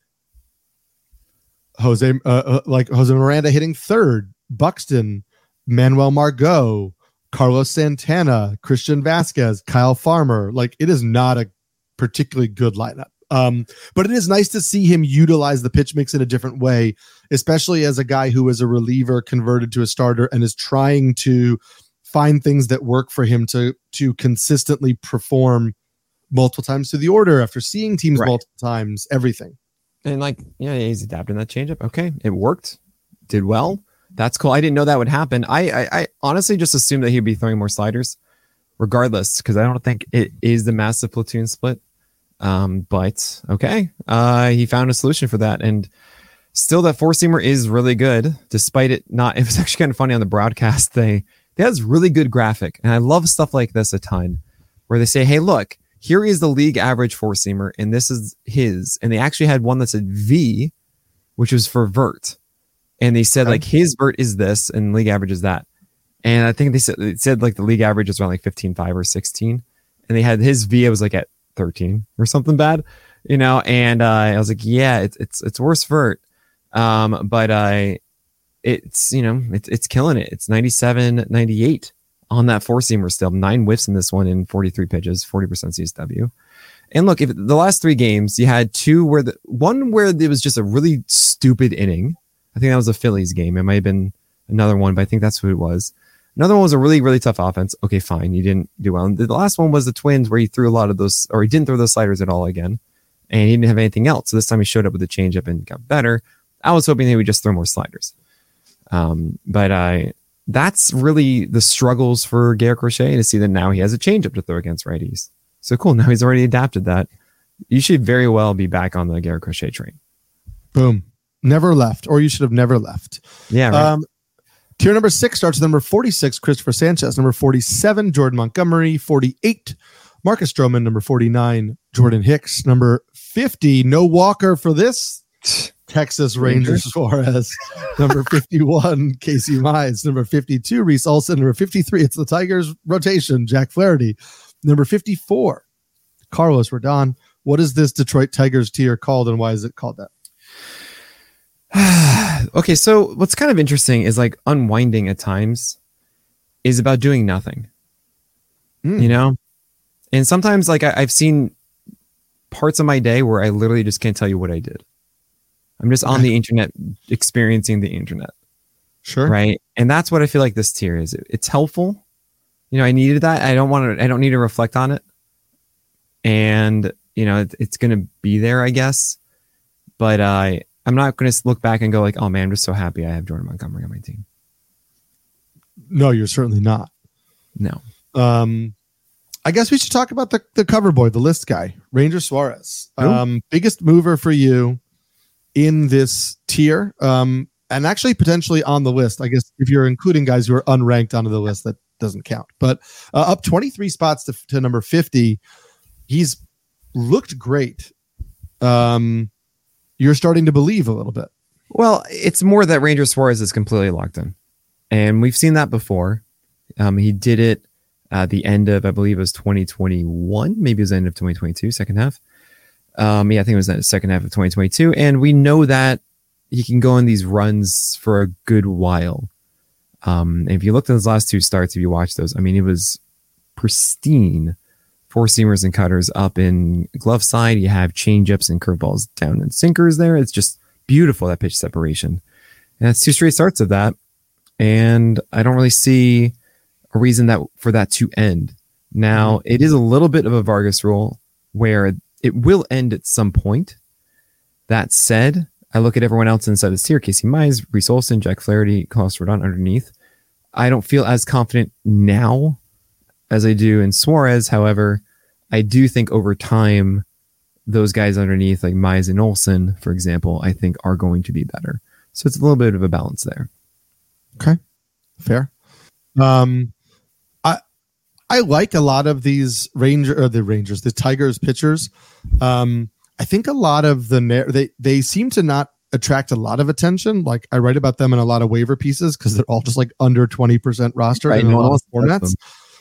Jose, uh, uh, like Jose Miranda hitting third, Buxton, Manuel Margot, Carlos Santana, Christian Vasquez, Kyle Farmer. Like it is not a particularly good lineup. Um, but it is nice to see him utilize the pitch mix in a different way, especially as a guy who is a reliever converted to a starter and is trying to find things that work for him to to consistently perform multiple times through the order after seeing teams right. multiple times, everything. And like, yeah, he's adapting that changeup. Okay, it worked, did well. That's cool. I didn't know that would happen. I I, I honestly just assumed that he'd be throwing more sliders, regardless, because I don't think it is the massive platoon split. Um, but okay, uh, he found a solution for that, and still that four seamer is really good, despite it not. It was actually kind of funny on the broadcast. They they has really good graphic, and I love stuff like this a ton, where they say, "Hey, look, here is the league average four seamer, and this is his." And they actually had one that said V, which was for vert, and they said okay. like his vert is this, and league average is that. And I think they said it said like the league average is around like fifteen five or sixteen, and they had his V. It was like at thirteen or something bad, you know, and uh, I was like, yeah, it's it's it's worse vert, um, but uh, it's you know it's it's killing it. It's ninety-seven, ninety-eight on that four seamer still, nine whiffs in this one in forty-three pitches, forty percent C S W. And look, if the last three games you had two where the one where it was just a really stupid inning. I think that was a Phillies game. It might have been another one, but I think that's who it was. Another one was a really, really tough offense. Okay, fine. You didn't do well. And the last one was the Twins where he threw a lot of those, or he didn't throw those sliders at all again. And he didn't have anything else. So this time he showed up with a changeup and got better. I was hoping they would just throw more sliders. Um, but uh, that's really the struggles for Garrett Crochet, to see that now he has a changeup to throw against righties. So cool. Now he's already adapted that. You should very well be back on the Garrett Crochet train. Boom. Never left, or you should have never left. Yeah. Right. Um, tier number six starts with number forty-six, Christopher Sanchez. Number forty-seven, Jordan Montgomery. forty-eight, Marcus Stroman. Number forty-nine, Jordan Hicks. Number fifty, no Walker for this, Texas Rangers Suarez. Number fifty-one, Casey Mize. Number fifty-two, Reese Olson. Number fifty-three, it's the Tigers rotation, Jack Flaherty. Number fifty-four, Carlos Rodon. What is this Detroit Tigers tier called, and why is it called that? Okay, so what's kind of interesting is like unwinding at times is about doing nothing. Mm. You know? And sometimes like I, I've seen parts of my day where I literally just can't tell you what I did. I'm just on the internet experiencing the internet. Sure. Right. And that's what I feel like this tier is. It, it's helpful. You know, I needed that. I don't want to, I don't need to reflect on it. And, you know, it, it's going to be there, I guess. But uh, I'm not going to look back and go like, oh man, I'm just so happy I have Jordan Montgomery on my team. No, you're certainly not. No. Um, I guess we should talk about the, the cover boy, the list guy, Ranger Suarez. Um, biggest mover for you in this tier. Um, and actually potentially on the list. I guess if you're including guys who are unranked onto the list, that doesn't count. But uh, up twenty-three spots to, to number fifty. He's looked great. Um, you're starting to believe a little bit. Well, it's more that Ranger Suarez is completely locked in. And we've seen that before. Um, he did it at the end of, I believe it was twenty twenty-one. Maybe it was the end of twenty twenty-two, second half. Um, yeah, I think it was the second half of twenty twenty-two. And we know that he can go on these runs for a good while. Um, if you looked at his last two starts, if you watch those, I mean, it was pristine. Four seamers and cutters up in glove side. You have changeups and curveballs down and sinkers there. It's just beautiful, that pitch separation. And that's two straight starts of that. And I don't really see a reason that for that to end. Now, mm-hmm. It is a little bit of a Vargas rule where it will end at some point. That said, I look at everyone else inside this tier: Casey Mize, Reese Olson, Jack Flaherty, Carlos Rodon underneath. I don't feel as confident now as I do in Suarez. However, I do think over time, those guys underneath, like Mize and Olson, for example, I think are going to be better. So it's a little bit of a balance there. Okay, fair. Um, I I like a lot of these Ranger or the Rangers, the Tigers pitchers. Um, I think a lot of the they they seem to not attract a lot of attention. Like I write about them in a lot of waiver pieces because they're all just like under twenty percent roster right, in a lot of formats.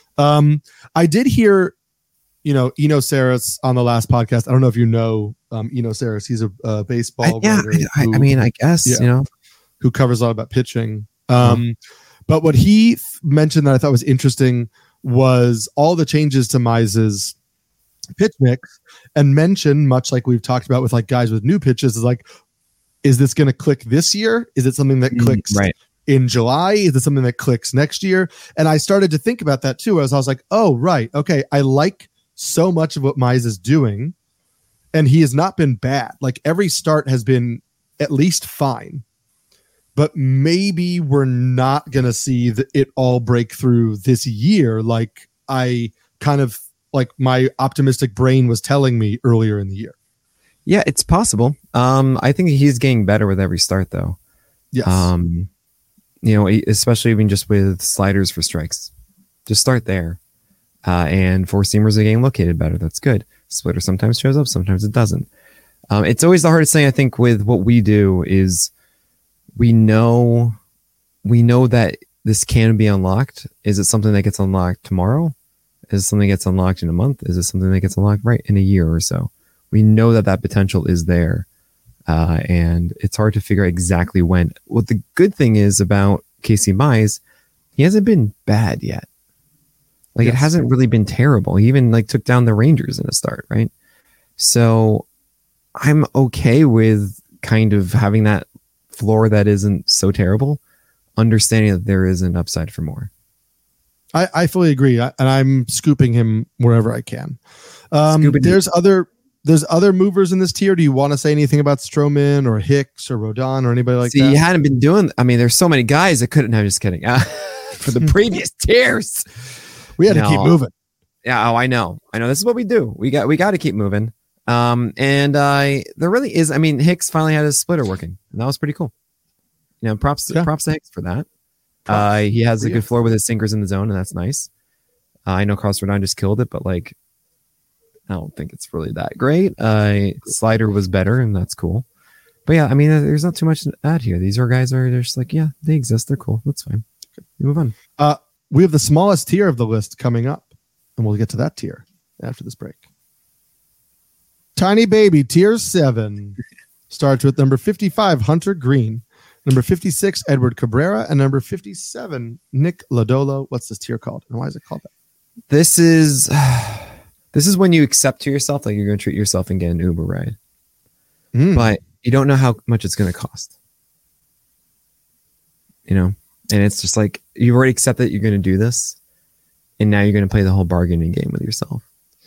Um, I did hear, you know, Eno Saris on the last podcast. I don't know if you know um, Eno Saris. He's a uh, baseball. I, yeah, I, who, I mean, I guess yeah, you know, who covers a lot about pitching. Um, mm-hmm. But what he th- mentioned that I thought was interesting was all the changes to Mize's pitch mix, and mentioned, much like we've talked about with like guys with new pitches, is like, is this going to click this year? Is it something that clicks? Mm, right. In July? Is it something that clicks next year? And I started to think about that too, as I was like, oh, right. Okay. I like so much of what Mize is doing, and he has not been bad. Like every start has been at least fine, but maybe we're not going to see the, it all break through this year. Like I kind of like my optimistic brain was telling me earlier in the year. Yeah, it's possible. Um, I think he's getting better with every start though. Yes. Um, You know, especially even just with sliders for strikes, just start there. Uh, and four seamers are getting located better. That's good. Splitter sometimes shows up, sometimes it doesn't. Um, it's always the hardest thing, I think, with what we do is we know we know that this can be unlocked. Is it something that gets unlocked tomorrow? Is it something that gets unlocked in a month? Is it something that gets unlocked right in a year or so? We know that that potential is there. Uh, and it's hard to figure out exactly when. What the good thing is about Casey Mize, he hasn't been bad yet. Like yes. It hasn't really been terrible. He even like took down the Rangers in a start, right? So I'm okay with kind of having that floor that isn't so terrible, understanding that there is an upside for more. I, I fully agree, I, and I'm scooping him wherever I can. Um, there's you. other there's other movers in this tier. Do you want to say anything about Stroman or Hicks or Rodon or anybody like See, that? you hadn't been doing. I mean, there's so many guys that couldn't. I'm just kidding. Uh, for the previous tiers, we had no. to keep moving. Yeah. Oh, I know. I know. This is what we do. We got. We got to keep moving. Um, and uh, there really is. I mean, Hicks finally had his splitter working, and that was pretty cool. You know, props to, yeah. props to Hicks for that. Uh, he has a yeah. good floor with his sinkers in the zone, and that's nice. Uh, I know Carlos Rodon just killed it, but like, I don't think it's really that great. Uh, slider was better, and that's cool. But yeah, I mean, there's not too much to add here. These are guys are they're just like, yeah, they exist. They're cool. That's fine. Okay, move on. Uh, we have the smallest tier of the list coming up, and we'll get to that tier after this break. Tiny Baby, tier seven, starts with number fifty-five, Hunter Green, number fifty-six, Edward Cabrera, and number fifty-seven, Nick Lodolo. What's this tier called, and why is it called that? This is this is when you accept to yourself like you're going to treat yourself and get an Uber ride, Mm. but you don't know how much it's going to cost. You know, and it's just like you've already accepted that you're going to do this, and now you're going to play the whole bargaining game with yourself.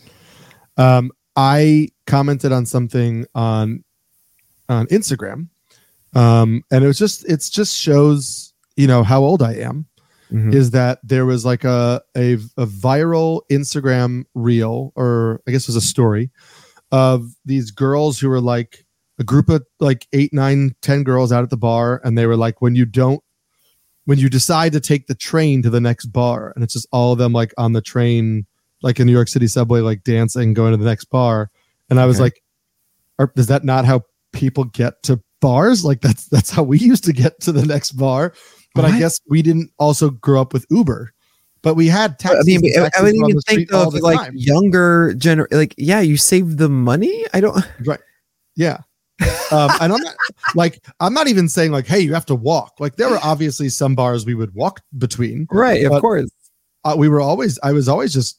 Um, I commented on something on on Instagram, um, and it was just it's just shows you know how old I am. Mm-hmm. Is that there was like a, a a viral Instagram reel, or I guess it was a story of these girls who were like a group of like eight, nine, ten girls out at the bar, and they were like, when you don't, when you decide to take the train to the next bar, and it's just all of them like on the train, like in New York City subway, like dancing, going to the next bar, and I was okay. like, are, is that not how people get to bars? Like that's that's how we used to get to the next bar. But what? I guess we didn't also grow up with Uber, but we had taxis. I mean, I, I wouldn't even think of like time. Younger gener, like, yeah, you saved the money. I don't. Right. Yeah. um, and I'm not like, I'm not even saying like, hey, you have to walk. Like there were obviously some bars we would walk between. Right. Of course. Uh, we were always, I was always just,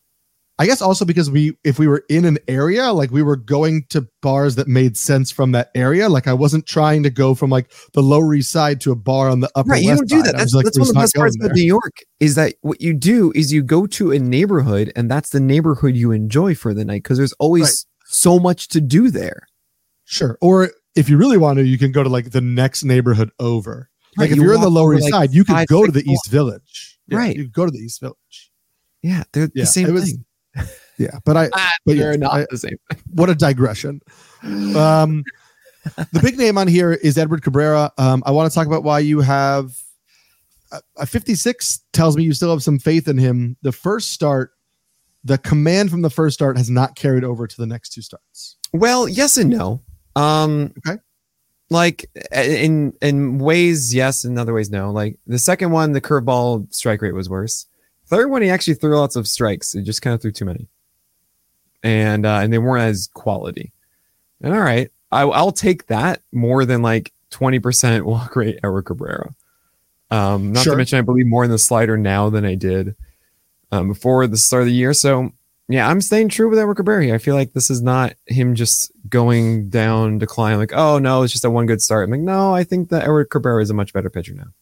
I guess also because we, if we were in an area, like we were going to bars that made sense from that area. Like I wasn't trying to go from like the Lower East Side to a bar on the upper right, West you don't do side. that. That's, like, that's one of the best parts about New York is that what you do is you go to a neighborhood and that's the neighborhood you enjoy for the night because there's always right. so much to do there. Sure. Or if you really want to, you can go to like the next neighborhood over. Like right, if you you're in the Lower East like Side, you could go to the East Village. Yeah, right. You could go to the East Village. Yeah, they're yeah, the same was, thing. Yeah, but I ah, but they're yeah, not I, the same. What a digression. Um, the big name on here is Edward Cabrera. Um, I want to talk about why you have a, a fifty-six. Tells me you still have some faith in him. The first start, the command from the first start has not carried over to the next two starts. Well, yes and no. Um, okay. Like in in ways, yes, in other ways, no. Like the second one, the curveball strike rate was worse. Third one, he actually threw lots of strikes. He just kind of threw too many, and uh, and they weren't as quality. And all right, I, I'll take that more than like twenty percent walk rate, Edward Cabrera. Um, not sure. to mention, I believe more in the slider now than I did um, before the start of the year. So yeah, I'm staying true with Edward Cabrera. I feel like this is not him just going down decline. Like, oh no, it's just a one good start. I'm like, no, I think that Edward Cabrera is a much better pitcher now.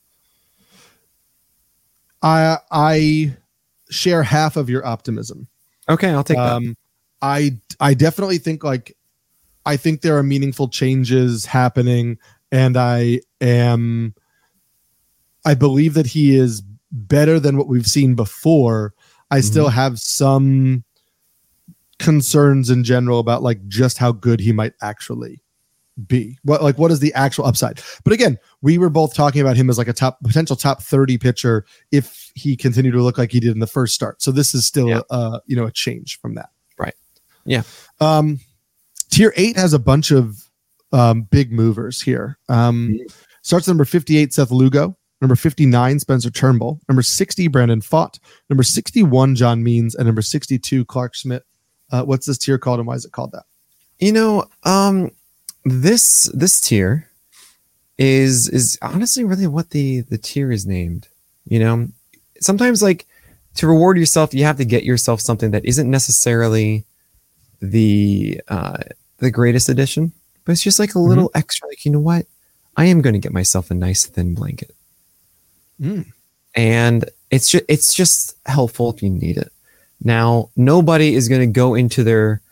I I share half of your optimism. Okay, I'll take um, that. I I definitely think like I think there are meaningful changes happening, and I am I believe that he is better than what we've seen before. I mm-hmm. still have some concerns in general about like just how good he might actually be. What like what is the actual upside? But again, we were both talking about him as like a top potential top thirty pitcher if he continued to look like he did in the first start. So this is still yeah. a, a you know a change from that. Right. Yeah. Um, tier eight has a bunch of um, big movers here. Um, mm-hmm. Starts number fifty-eight, Seth Lugo. Number fifty-nine, Spencer Turnbull. Number sixty, Brandon Pfaadt. Number sixty-one, John Means, and number sixty-two, Clark Schmidt. Uh, what's this tier called, and why is it called that? You know, um, this this tier is is honestly really what the the tier is named. You know, sometimes like to reward yourself, you have to get yourself something that isn't necessarily the uh, the greatest edition, but it's just like a little mm-hmm. extra. Like, you know what? I am going to get myself a nice thin blanket, mm. and it's just it's just helpful if you need it. Now, nobody is going to go into their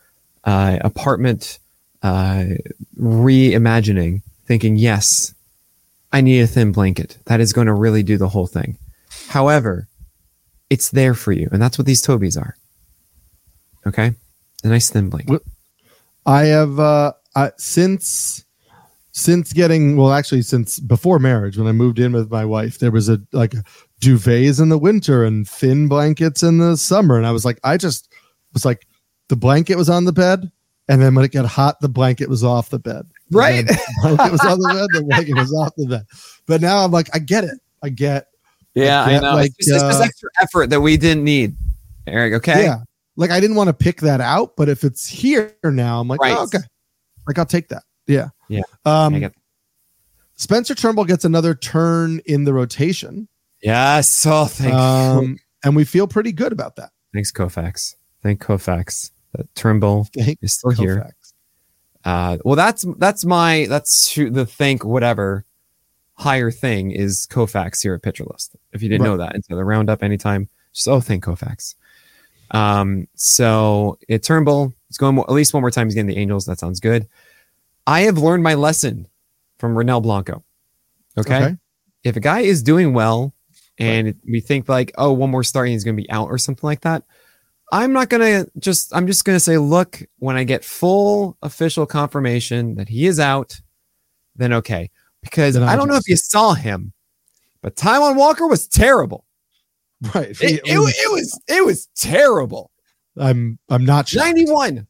uh, apartment uh, reimagining, thinking, yes, I need a thin blanket. That is going to really do the whole thing. However, it's there for you. And that's what these Tobies are. Okay? A nice thin blanket. I have, uh, I, since, since getting, well, actually, since before marriage, when I moved in with my wife, there was a, like, duvets in the winter and thin blankets in the summer. And I was like, I just was like, the blanket was on the bed. And then when it got hot, the blanket was off the bed. Right. The blanket was on the bed. The blanket was off the bed. But now I'm like, I get it. I get. Yeah, I, get, I know. Like, it's, just, uh, it's just extra effort that we didn't need, Eric. Okay. Yeah. Like I didn't want to pick that out, but if it's here now, I'm like, right. oh, okay. Like I'll take that. Yeah. Yeah. Um, I get Spencer Turnbull gets another turn in the rotation. Yes. Oh, thank Um, and we feel pretty good about that. Thanks, Koufax. Thank Koufax. That Turnbull Thank is still here. Koufax. Uh, well, that's that's my that's the thank whatever higher thing is Koufax here at Pitcher List. If you didn't Right. know that, into the roundup anytime, just oh thank Koufax. Um, so it Turnbull is going more, at least one more time. He's getting the Angels. That sounds good. I have learned my lesson from Ronel Blanco. Okay, Okay. if a guy is doing well, and we think like oh one more start and he's going to be out or something like that. I'm not going to just, I'm just going to say, look, when I get full official confirmation that he is out, then okay. Because Then I I'll don't know if just- you saw him, but Taijuan Walker was terrible. Right. It, it, it was, it was terrible. I'm, I'm not sure. ninety-one.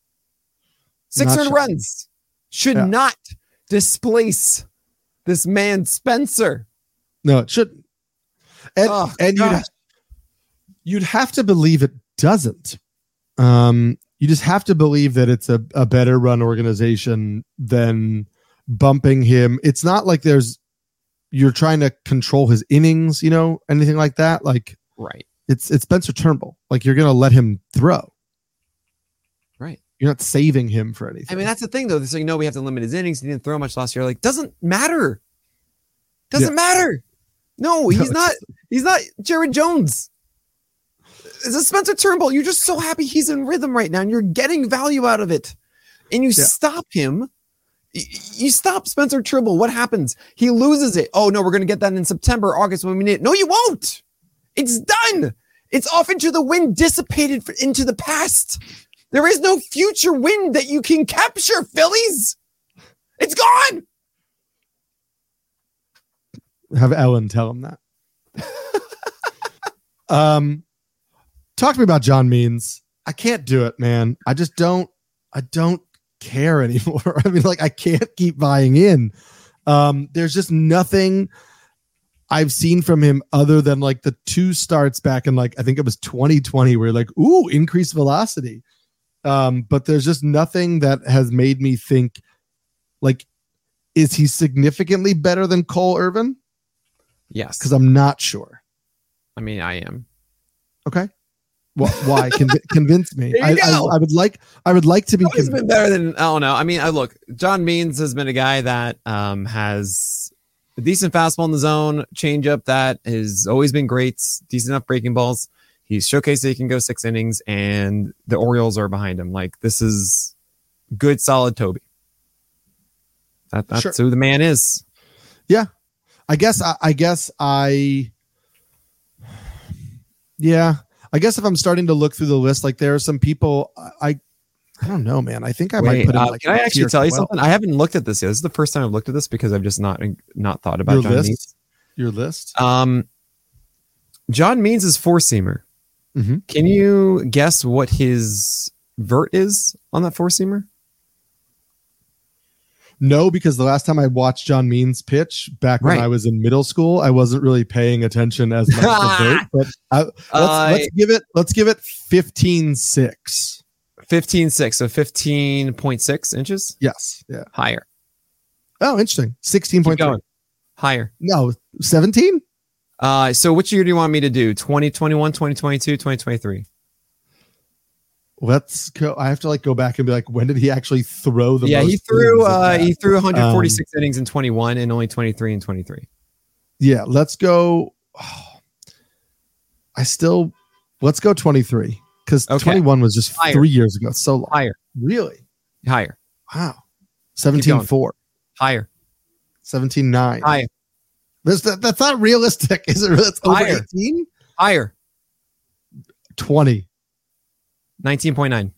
six hundred Not shocked. runs. Should Yeah. not displace this man, Spencer. No, it shouldn't. And, Oh, and you'd, gosh. you'd have to believe it doesn't. Um, you just have to believe that it's a, a better run organization than bumping him. It's not like there's you're trying to control his innings, you know, anything like that. Like Right. it's it's Spencer Turnbull. Like you're gonna let him throw. Right. You're not saving him for anything. I mean, that's the thing, though. So, you know, we have to limit his innings. He didn't throw much last year. Like, doesn't matter. Doesn't Yeah. matter. No, he's No, not. He's not Jared Jones. It's a Spencer Turnbull. You're just so happy he's in rhythm right now, and you're getting value out of it. And you Yeah. stop him. Y- You stop Spencer Turnbull. What happens? He loses it. Oh no, we're gonna get that in September, August when we need it. No, you won't. It's done. It's off into the wind, dissipated f- into the past. There is no future wind that you can capture, Phillies. It's gone. Have Ellen tell him that. um, talk to me about John Means. I can't do it, man. I just don't. I don't care anymore. I mean, like I can't keep buying in. Um, there's just nothing I've seen from him other than like the two starts back in like I think it was twenty twenty where like ooh increased velocity. Um, but there's just nothing that has made me think like is he significantly better than Cole Irvin? Yes, Because I'm not sure. I mean I am. Okay. Well, why? Conv- convince me. There I, you I, go. I would like. I would like to be. He's Conv- been better than I don't know. I mean, I look. John Means has been a guy that um, has a decent fastball in the zone, changeup that has always been great, decent enough breaking balls. He's showcased that he can go six innings, and the Orioles are behind him. Like this is good, solid Toby. That, that's Sure. who the man is. yeah, I guess. I, I guess I. Yeah, I guess if I'm starting to look through the list, like there are some people I. I don't know, man. I think I might Wait, put him. uh, Like can I actually tier tell you twelve. something? I haven't looked at this yet. This is the first time I've looked at this because I've just not not thought about Your John list? Means. Your list. Um, John Means is four seamer. Mhm. Can you guess what his vert is on that four seamer? No, because the last time I watched John Means pitch back when Right. I was in middle school, I wasn't really paying attention as much to vote. But I, let's, Uh, let's give it. Let's give it fifteen six. fifteen six, so fifteen point six inches Yes. Yeah. higher. Oh, interesting. Sixteen Keep point three. going. Higher. No, seventeen. Uh, so which year do you want me to do? twenty twenty-one, twenty twenty-two, twenty twenty-three? Let's go. I have to like go back and be like, when did he actually throw the? Yeah, most he threw innings at uh, that? he threw one hundred forty-six Um, innings in twenty-one and only twenty-three and twenty-three. Yeah, let's go. oh, I still let's go twenty-three because Okay. twenty-one was just Higher. three years ago. It's so long. Higher. Really? Higher. Wow. seventeen four. Higher. seventeen nine. Higher. That's, that, that's not realistic. Is it? It's over Higher. eighteen? Higher. twenty. nineteen point nine.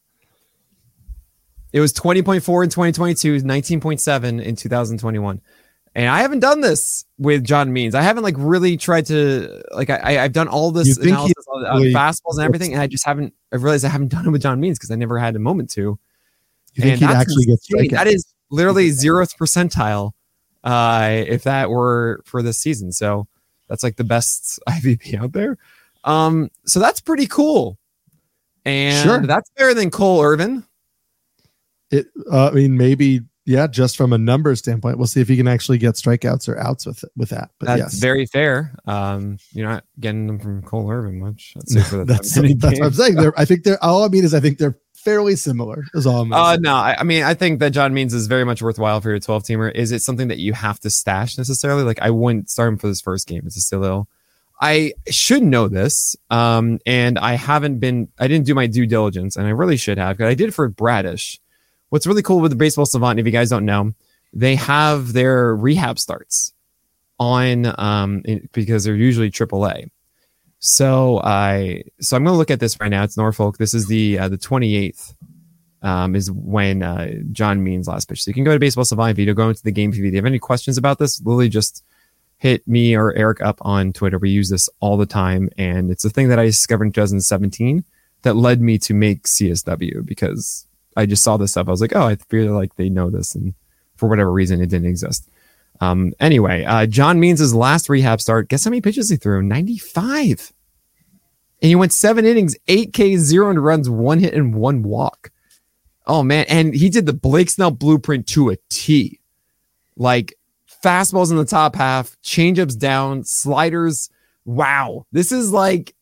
It was twenty point four in twenty twenty-two, nineteen point seven in two thousand twenty-one. And I haven't done this with John Means. I haven't like really tried to like I I've done all this analysis on, on fastballs and everything, and I just haven't I realized I haven't done it with John Means because I never had a moment to. You think and he'd actually get strikeouts? That is literally zeroth percentile uh if that were for this season. So that's like the best I V P out there. Um so that's pretty cool. And sure. That's better than Cole Irvin. It, uh, I mean, maybe, yeah, just from a number standpoint, we'll see if he can actually get strikeouts or outs with with that. But that's yes, very fair. Um, you're not getting them from Cole Irvin much. I'd say for the that's that's what I'm saying. They're, I think they're all I mean is I think they're fairly similar. Is all I'm uh, no, I, I mean I think that John Means is very much worthwhile for your twelve teamer. Is it something that you have to stash necessarily? Like I wouldn't start him for this first game. It's a still ill. I should know this, um, and I haven't been. I didn't do my due diligence, and I really should have because I did for Bradish. What's really cool with the Baseball Savant, if you guys don't know, they have their rehab starts on um, in, because they're usually triple A. So I so I'm going to look at this right now. It's Norfolk. This is the uh, the twenty-eighth um, is when uh, John Means last pitch. So you can go to Baseball Savant video, go into the game T V. If you have any questions about this, literally just hit me or Eric up on Twitter. We use this all the time, and it's a thing that I discovered in twenty seventeen that led me to make C S W because I just saw this stuff. I was like, oh, I feel like they know this. And for whatever reason, it didn't exist. Um, anyway, uh, John Means' last rehab start, guess how many pitches he threw? ninety-five. And he went seven innings, eight Ks, zero earned runs, one hit, and one walk. Oh, man. And he did the Blake Snell blueprint to a T. Like fastballs in the top half, changeups down, sliders. Wow. This is like...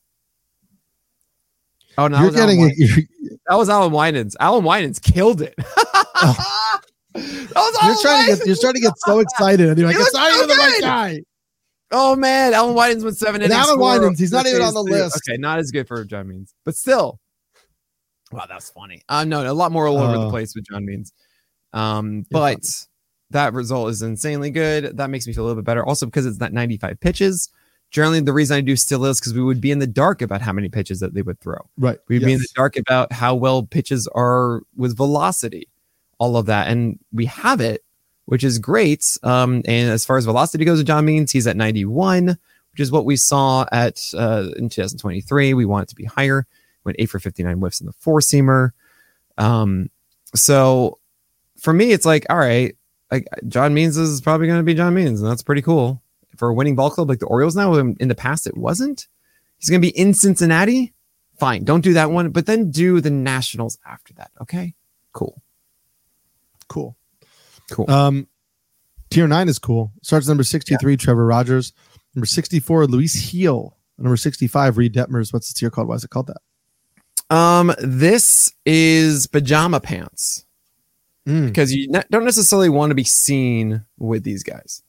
Oh, no, you're getting it. That was Alan Winans. Alan Winans killed it. oh. You're trying to get you're starting to get so excited, and you're like, it's not even the right guy. Oh man, Alan Winans went seven innings. Alan Winans, he's not even on the list. Okay, not as good for John Means, but still. Wow, that's funny. Um, no, a lot more all over uh, the place with John Means. Um, but that result is insanely good. That makes me feel a little bit better. Also, because it's not ninety-five pitches. Generally, the reason I do still is because we would be in the dark about how many pitches that they would throw. Right. We'd yes. be in the dark about how well pitches are with velocity, all of that. And we have it, which is great. Um, and as far as velocity goes with John Means, he's at ninety-one, which is what we saw at uh, in two thousand twenty-three. We want it to be higher. Went eight for fifty-nine whiffs in the four-seamer. Um, so for me, it's like, all right, like John Means is probably going to be John Means, and that's pretty cool. For a winning ball club like the Orioles now, in the past it wasn't. He's going to be in Cincinnati. Fine, don't do that one, but then do the Nationals after that. Okay, cool, cool, cool. Um, tier nine is cool. Starts number sixty-three, yeah. Trevor Rogers. Number sixty-four, Luis Heel. Number sixty-five, Reed Detmers. What's the tier called? Why is it called that? Um, this is pajama pants mm. because you ne- don't necessarily want to be seen with these guys.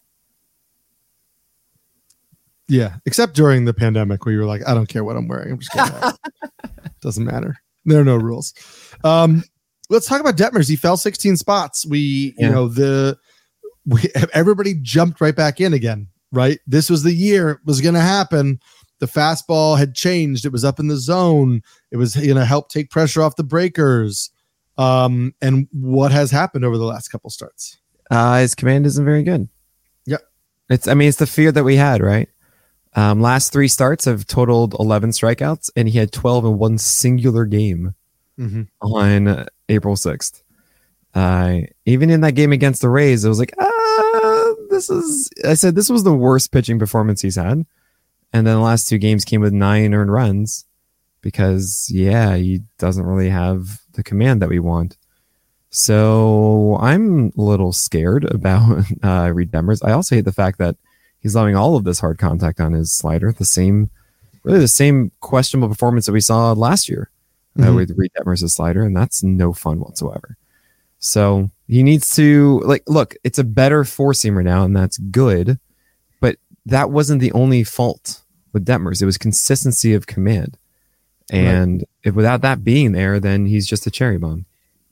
Yeah, except during the pandemic where you were like, I don't care what I'm wearing. I'm just going to doesn't matter. There are no rules. Um, let's talk about Detmers. He fell sixteen spots. We, yeah. you know, the we everybody jumped right back in again, right? This was the year it was going to happen. The fastball had changed. It was up in the zone. It was going to help take pressure off the breakers. Um, and what has happened over the last couple starts? Uh, his command isn't very good. Yep. It's, I mean, it's the fear that we had, right? Um, last three starts have totaled eleven strikeouts, and he had twelve in one singular game mm-hmm. on uh, April sixth. Uh, even in that game against the Rays, it was like, ah, this is, I said, this was the worst pitching performance he's had. And then the last two games came with nine earned runs because, yeah, he doesn't really have the command that we want. So I'm a little scared about uh, Reed Detmers. I also hate the fact that he's allowing all of this hard contact on his slider. The same, really the same questionable performance that we saw last year uh, mm-hmm. with Reed Detmers' slider, and that's no fun whatsoever. So he needs to, like, look, it's a better four-seamer now, and that's good, but that wasn't the only fault with Detmers. It was consistency of command. And right. if without that being there, then he's just a cherry bomb.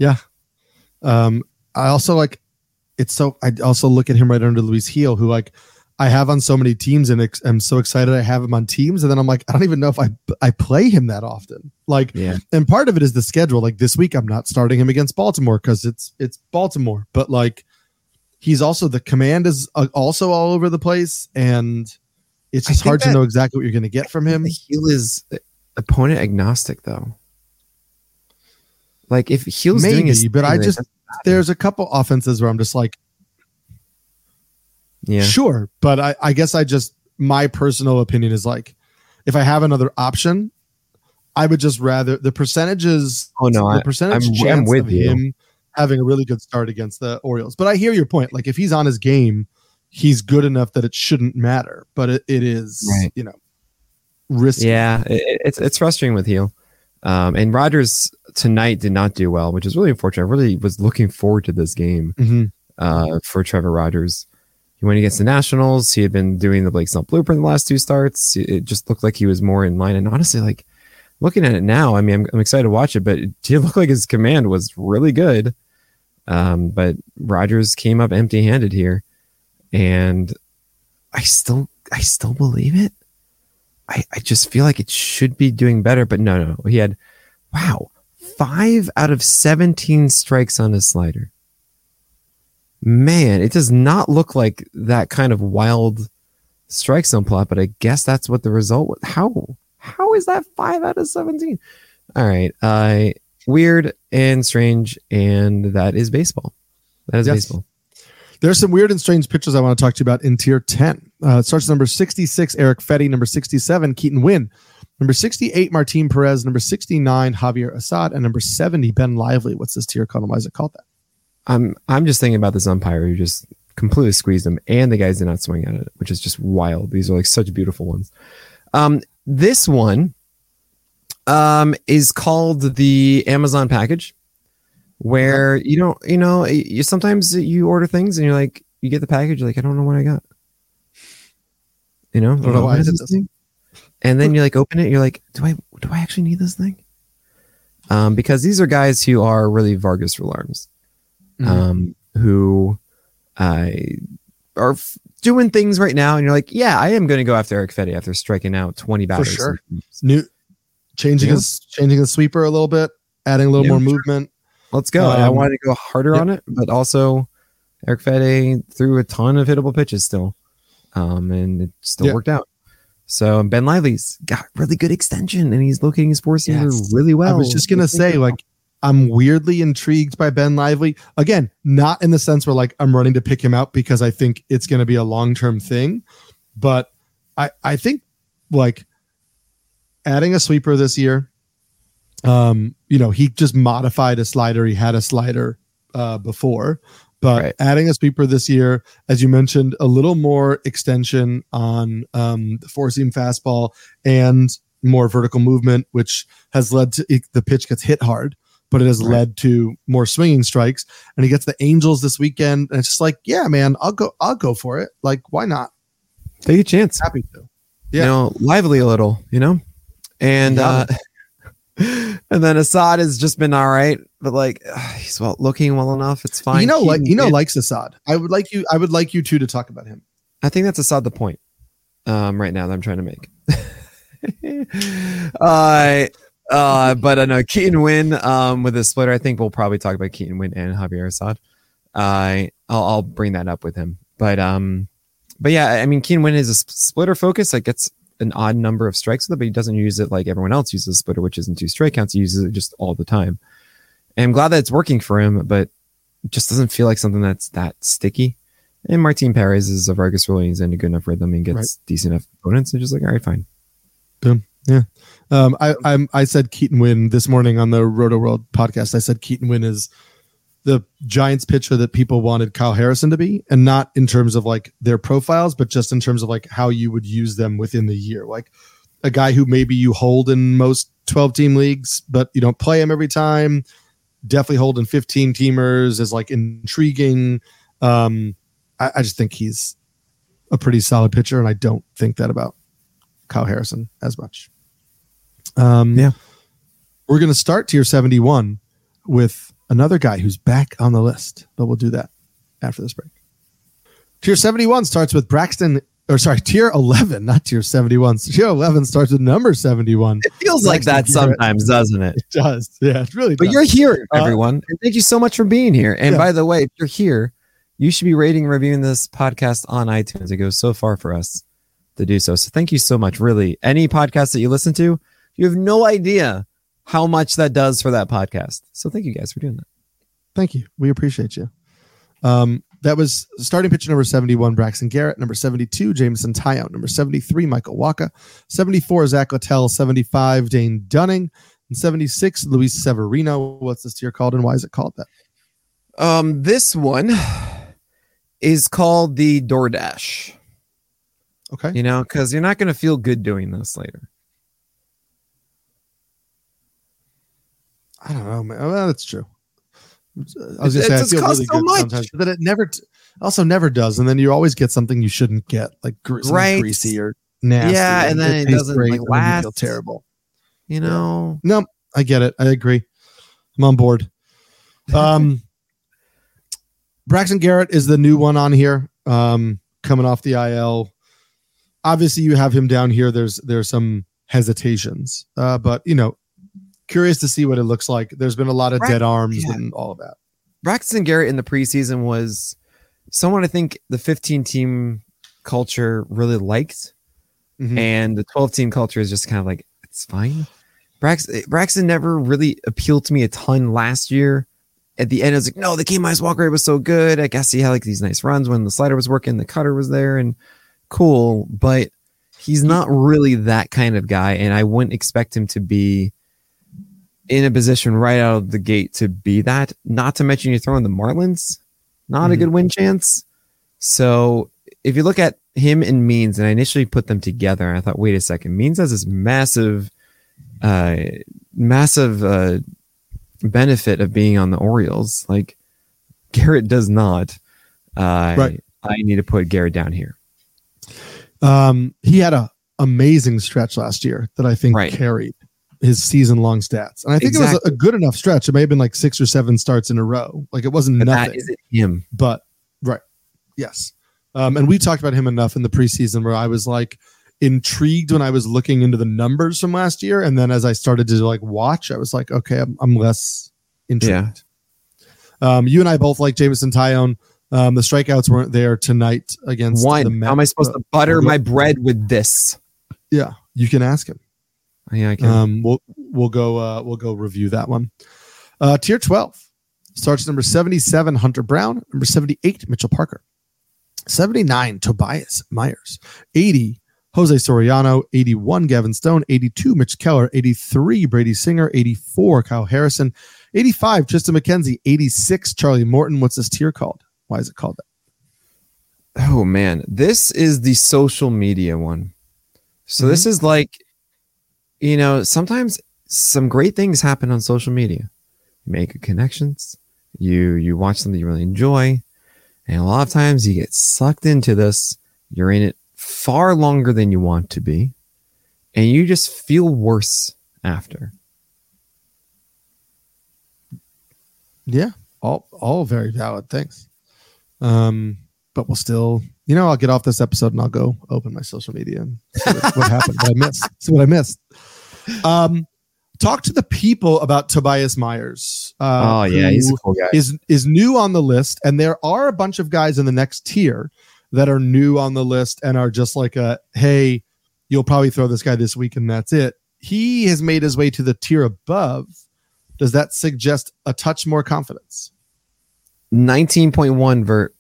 Yeah. Um, I also like it's so I also look at him right under Luis Gil, who like I have on so many teams and ex- I'm so excited I have him on teams. And then I'm like, I don't even know if I I play him that often. Like, yeah. And part of it is the schedule. Like this week, I'm not starting him against Baltimore because it's it's Baltimore. But like, he's also the command is uh, also all over the place, and it's just hard to know exactly what you're going to get from him. Gil is opponent agnostic, though. Like if Gil's maybe, doing his but thing, I just there's a couple offenses where I'm just like, yeah, sure. But I, I guess I just my personal opinion is like, if I have another option, I would just rather the percentages. Oh no, the I, percentage I'm, chance I'm with of you. him having a really good start against the Orioles. But I hear your point. Like if he's on his game, he's good enough that it shouldn't matter. But it, it is, right. you know, risky. Yeah, it, it's it's frustrating with Gil. Um, and Rogers tonight did not do well, which is really unfortunate. I really was looking forward to this game mm-hmm. uh, for Trevor Rogers. He went against the Nationals. He had been doing the Blake Snell blueprint the last two starts. It just looked like he was more in line. And honestly, like looking at it now, I mean, I'm, I'm excited to watch it, but it did look like his command was really good. Um, but Rogers came up empty-handed here, and I still, I still believe it. I, I just feel like it should be doing better, but no, no. He had, wow, five out of seventeen strikes on his slider. Man, it does not look like that kind of wild strike zone plot, but I guess that's what the result was. How? How is that five out of seventeen? All right. Uh, weird and strange, and that is baseball. That is yes. baseball. There's some weird and strange pitchers I want to talk to you about in tier ten. Uh, it starts number sixty-six, Erick Fedde, number sixty-seven, Keaton Winn, number sixty-eight, Martin Perez, number sixty-nine, Javier Assad, and number seventy, Ben Lively. What's this tier called? Why is it called that? I'm I'm just thinking about this umpire who just completely squeezed him, and the guys did not swing at it, which is just wild. These are like such beautiful ones. Um, this one um, is called the Amazon package, where you don't, you know, you sometimes you order things and you're like, you get the package, you're like, I don't know what I got. You know, I don't know why is this thing? And then you like open it, you're like, do I do I actually need this thing? Um, because these are guys who are really Vargas alarms, mm-hmm. um, who uh, are f- doing things right now, and you're like, yeah, I am going to go after Erick Fedde after striking out twenty batters. For sure. New, changing yeah. his changing his sweeper a little bit, adding a little yeah, more movement. Let's go. Um, I wanted to go harder yeah. on it, but also Erick Fedde threw a ton of hittable pitches still, um, and it still yeah. worked out. So Ben Lively's got really good extension, and he's locating his four seamer yes. really well. I was just gonna say, like, I'm weirdly intrigued by Ben Lively. Again, not in the sense where like I'm running to pick him out because I think it's gonna be a long term thing, but I I think like adding a sweeper this year. Um, you know, he just modified a slider. He had a slider uh, before, but right. adding a sweeper this year, as you mentioned, a little more extension on um, the four seam fastball and more vertical movement, which has led to it, the pitch gets hit hard, but it has right. led to more swinging strikes. And he gets the Angels this weekend, and it's just like, yeah, man, I'll go, I'll go for it. Like, why not? Take a chance. Happy to. Yeah, you know, lively a little, you know, and. Uh, And then Assad has just been all right, but like uh, he's well looking well enough. It's fine. You know, he, like you know, it, likes Assad. I would like you. I would like you two to talk about him. I think that's Assad the point um, right now that I'm trying to make. uh, uh, but I uh, know Keaton Winn um, with the splitter. I think we'll probably talk about Keaton Winn and Javier Assad. Uh, I'll, I'll bring that up with him. But um, but yeah, I mean, Keaton Winn is a splitter focus. Like it's an odd number of strikes with it, but he doesn't use it like everyone else uses a splitter, which isn't two strike counts. He uses it just all the time. And I'm glad that it's working for him, but it just doesn't feel like something that's that sticky. And Martin Perez is a Vargas rule. He's in a good enough rhythm and gets right. decent enough opponents. And just like, all right, fine. Boom. Yeah. Um, I, I'm, I said Keaton Winn this morning on the Roto World podcast. I said Keaton Winn is the Giants pitcher that people wanted Kyle Harrison to be, and not in terms of like their profiles, but just in terms of like how you would use them within the year. Like a guy who maybe you hold in most twelve team leagues, but you don't play him every time. Definitely hold in fifteen teamers is like intriguing. Um, I, I just think he's a pretty solid pitcher, and I don't think that about Kyle Harrison as much. Um, yeah, we're going to start tier seventy-one with another guy who's back on the list, but we'll do that after this break. Tier seventy-one starts with Braxton, or sorry, tier eleven, not tier seventy-one. Tier eleven starts with number seventy-one. It feels Braxton like that Garrett. Sometimes, doesn't it? It does. Yeah, it really but does. But you're here, everyone. Uh, and thank you so much for being here. And yeah. by the way, if you're here, you should be rating and reviewing this podcast on iTunes. It goes so far for us to do so. So thank you so much. Really, any podcast that you listen to, you have no idea how much that does for that podcast. So thank you guys for doing that. Thank you. We appreciate you. Um, that was starting pitcher number seventy-one, Braxton Garrett. Number seventy-two, Jameson Taillon. Number seventy-three, Michael Wacha. seventy-four, Zach Littell. seventy-five, Dane Dunning. And seventy-six, Luis Severino. What's this tier called and why is it called that? Um, this one is called the DoorDash. Okay. You know, because you're not going to feel good doing this later. I don't know, man. Well, that's true. I was going to say, I feel really so good much. sometimes, but it never, t- also never does. And then you always get something you shouldn't get, like gr- right. greasy or nasty. Yeah, and then it, it doesn't great, like last. You feel terrible. You know? Yeah. No, I get it. I agree. I'm on board. Um, Braxton Garrett is the new one on here, um, coming off the I L. Obviously, you have him down here. There's there's some hesitations, uh, but you know. Curious to see what it looks like. There's been a lot of Brax- dead arms yeah. and all of that. Braxton Garrett in the preseason was someone I think the fifteen team culture really liked. Mm-hmm. And the twelve team culture is just kind of like, it's fine. Brax- Braxton never really appealed to me a ton last year. At the end, I was like, no, the K minus walk rate was so good. I guess he had like these nice runs when the slider was working, the cutter was there and cool, but he's not really that kind of guy. And I wouldn't expect him to be in a position right out of the gate to be that. Not to mention you're throwing the Marlins, not mm-hmm. a good win chance. So if you look at him and Means, and I initially put them together, and I thought, wait a second, Means has this massive, uh, massive uh, benefit of being on the Orioles. Like Garrett does not. Uh, right. I need to put Garrett down here. Um, he had a amazing stretch last year that I think right. carried his season-long stats. And I think exactly. it was a, a good enough stretch. It may have been like six or seven starts in a row. Like it wasn't but nothing. That isn't him. But, right. Yes. Um, and we talked about him enough in the preseason where I was like intrigued when I was looking into the numbers from last year. And then as I started to like watch, I was like, okay, I'm, I'm less intrigued. Yeah. Um, you and I both like Jameson Taillon. Um, the strikeouts weren't there tonight against One. the Mets. How am I supposed uh, to butter my bread with this? Yeah, you can ask him. Yeah, I can. Um, we'll we'll go uh, we'll go review that one. Uh, tier twelve starts number seventy-seven, Hunter Brown. Number seventy-eight, Mitchell Parker. seventy-nine, Tobias Myers. eighty, Jose Soriano. eighty-one, Gavin Stone. eighty-two, Mitch Keller. eighty-three, Brady Singer. eighty-four, Kyle Harrison. eighty-five, Tristan McKenzie. eighty-six, Charlie Morton. What's this tier called? Why is it called that? Oh man, this is the social media one. So mm-hmm. this is like, you know, sometimes some great things happen on social media. You make connections, you you watch something you really enjoy, and a lot of times you get sucked into this. You're in it far longer than you want to be, and you just feel worse after. Yeah, all all very valid things. Um, but we'll still, you know, I'll get off this episode and I'll go open my social media and see what, what happened, what I missed, see what I missed. Um, talk to the people about Tobias Myers. Uh, oh yeah, he's a cool guy. Is is new on the list, and there are a bunch of guys in the next tier that are new on the list and are just like a, hey, you'll probably throw this guy this week and that's it. He has made his way to the tier above. Does that suggest a touch more confidence? nineteen point one vert.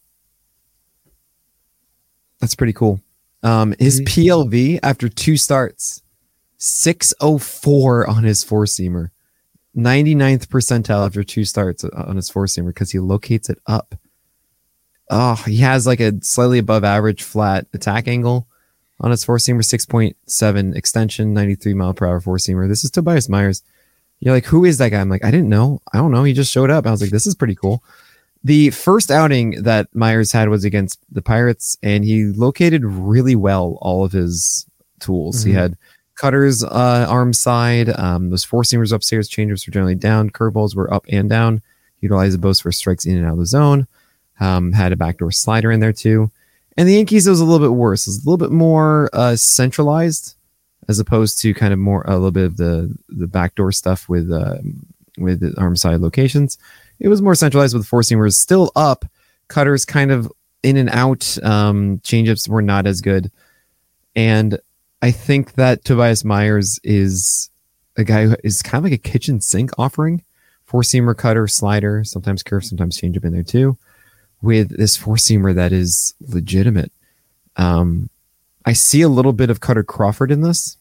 That's pretty cool. Um, his mm-hmm. P L V after two starts, six oh four on his four-seamer. ninety-ninth percentile after two starts on his four-seamer because he locates it up. Oh, he has like a slightly above average flat attack angle on his four-seamer, six point seven extension, ninety-three mile per hour four-seamer. This is Tobias Myers. You're like, who is that guy? I'm like, I didn't know. I don't know. He just showed up. I was like, this is pretty cool. The first outing that Myers had was against the Pirates, and he located really well all of his tools. Mm-hmm. He had cutters, uh, arm side, um, those four seamers upstairs, changers were generally down, curveballs were up and down. utilized both for strikes in and out of the zone. Um, had a backdoor slider in there too. And the Yankees, it was a little bit worse. It was a little bit more uh, centralized, as opposed to kind of more a little bit of the the backdoor stuff with uh, with the arm side locations. It was more centralized with four seamers still up, cutters kind of in and out. Um, changeups were not as good, and I think that Tobias Myers is a guy who is kind of like a kitchen sink offering. Four seamer, cutter, slider, sometimes curve, sometimes changeup in there too, with this four seamer that is legitimate. Um, I see a little bit of Cutter Crawford in this,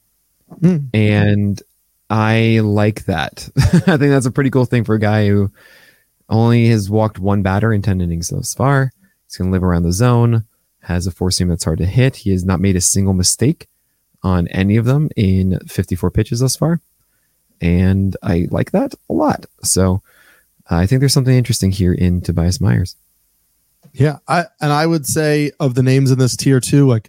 mm. and I like that. I think that's a pretty cool thing for a guy who only has walked one batter in ten innings thus far. He's going to live around the zone, has a four seam that's hard to hit. He has not made a single mistake on any of them in fifty-four pitches thus far, and I like that a lot. So uh, I think there's something interesting here in Tobias Myers. Yeah, I and I would say of the names in this tier too, like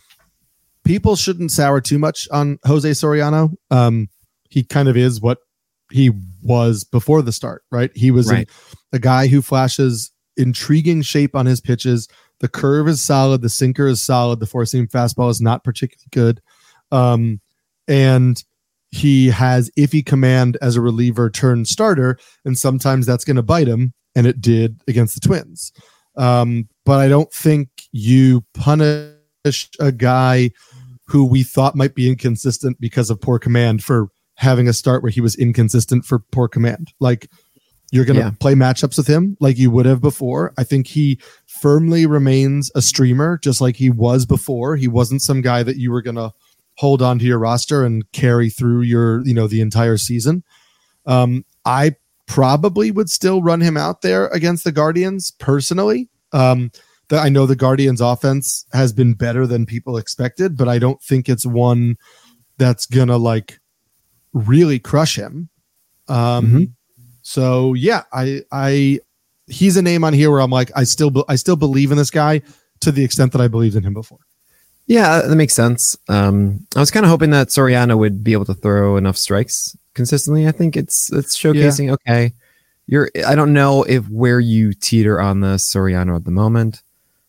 people shouldn't sour too much on Jose Soriano. Um, he kind of is what he was before the start, right? He was right. a, a guy who flashes intriguing shape on his pitches. The curve is solid, the sinker is solid, the four seam fastball is not particularly good, um, and he has iffy command as a reliever turned starter, and sometimes that's going to bite him, and it did against the Twins. Um, but I don't think you punish a guy who we thought might be inconsistent because of poor command for having a start where he was inconsistent for poor command. Like, you're going to yeah. play matchups with him like you would have before. I think he firmly remains a streamer, just like he was before. He wasn't some guy that you were going to hold on to your roster and carry through your, you know, the entire season. Um, I probably would still run him out there against the Guardians personally. Um, the, I know the Guardians offense has been better than people expected, but I don't think it's one that's going to like really crush him. Um, mm-hmm. So yeah, I, I, he's a name on here where I'm like, I still, I still believe in this guy to the extent that I believed in him before. Yeah, that makes sense. Um, I was kind of hoping that Soriano would be able to throw enough strikes consistently. I think it's it's showcasing, yeah. okay, you're. I don't know if where you teeter on the Soriano at the moment,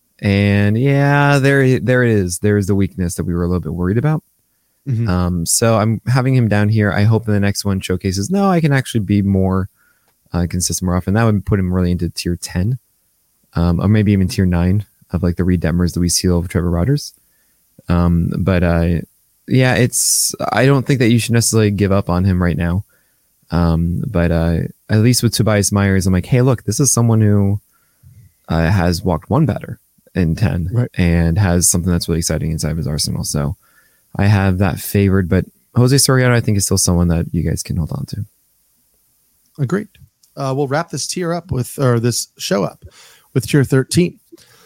and yeah, there there it is. There's the weakness that we were a little bit worried about. Mm-hmm. Um, so I'm having him down here. I hope the next one showcases. No, I can actually be more uh, consistent more often. That would put him really into tier ten, um, or maybe even tier nine of like the Reed Detmers, the Luis Seal of Trevor Rogers. Um, but uh, yeah, it's. I don't think that you should necessarily give up on him right now. Um, but uh, at least with Tobias Myers, I'm like, hey, look, this is someone who uh, has walked one batter in ten, right, and has something that's really exciting inside of his arsenal. So I have that favored. But Jose Soriano, I think, is still someone that you guys can hold on to. Agreed. Uh, we'll wrap this tier up with, or this show up with tier thirteen.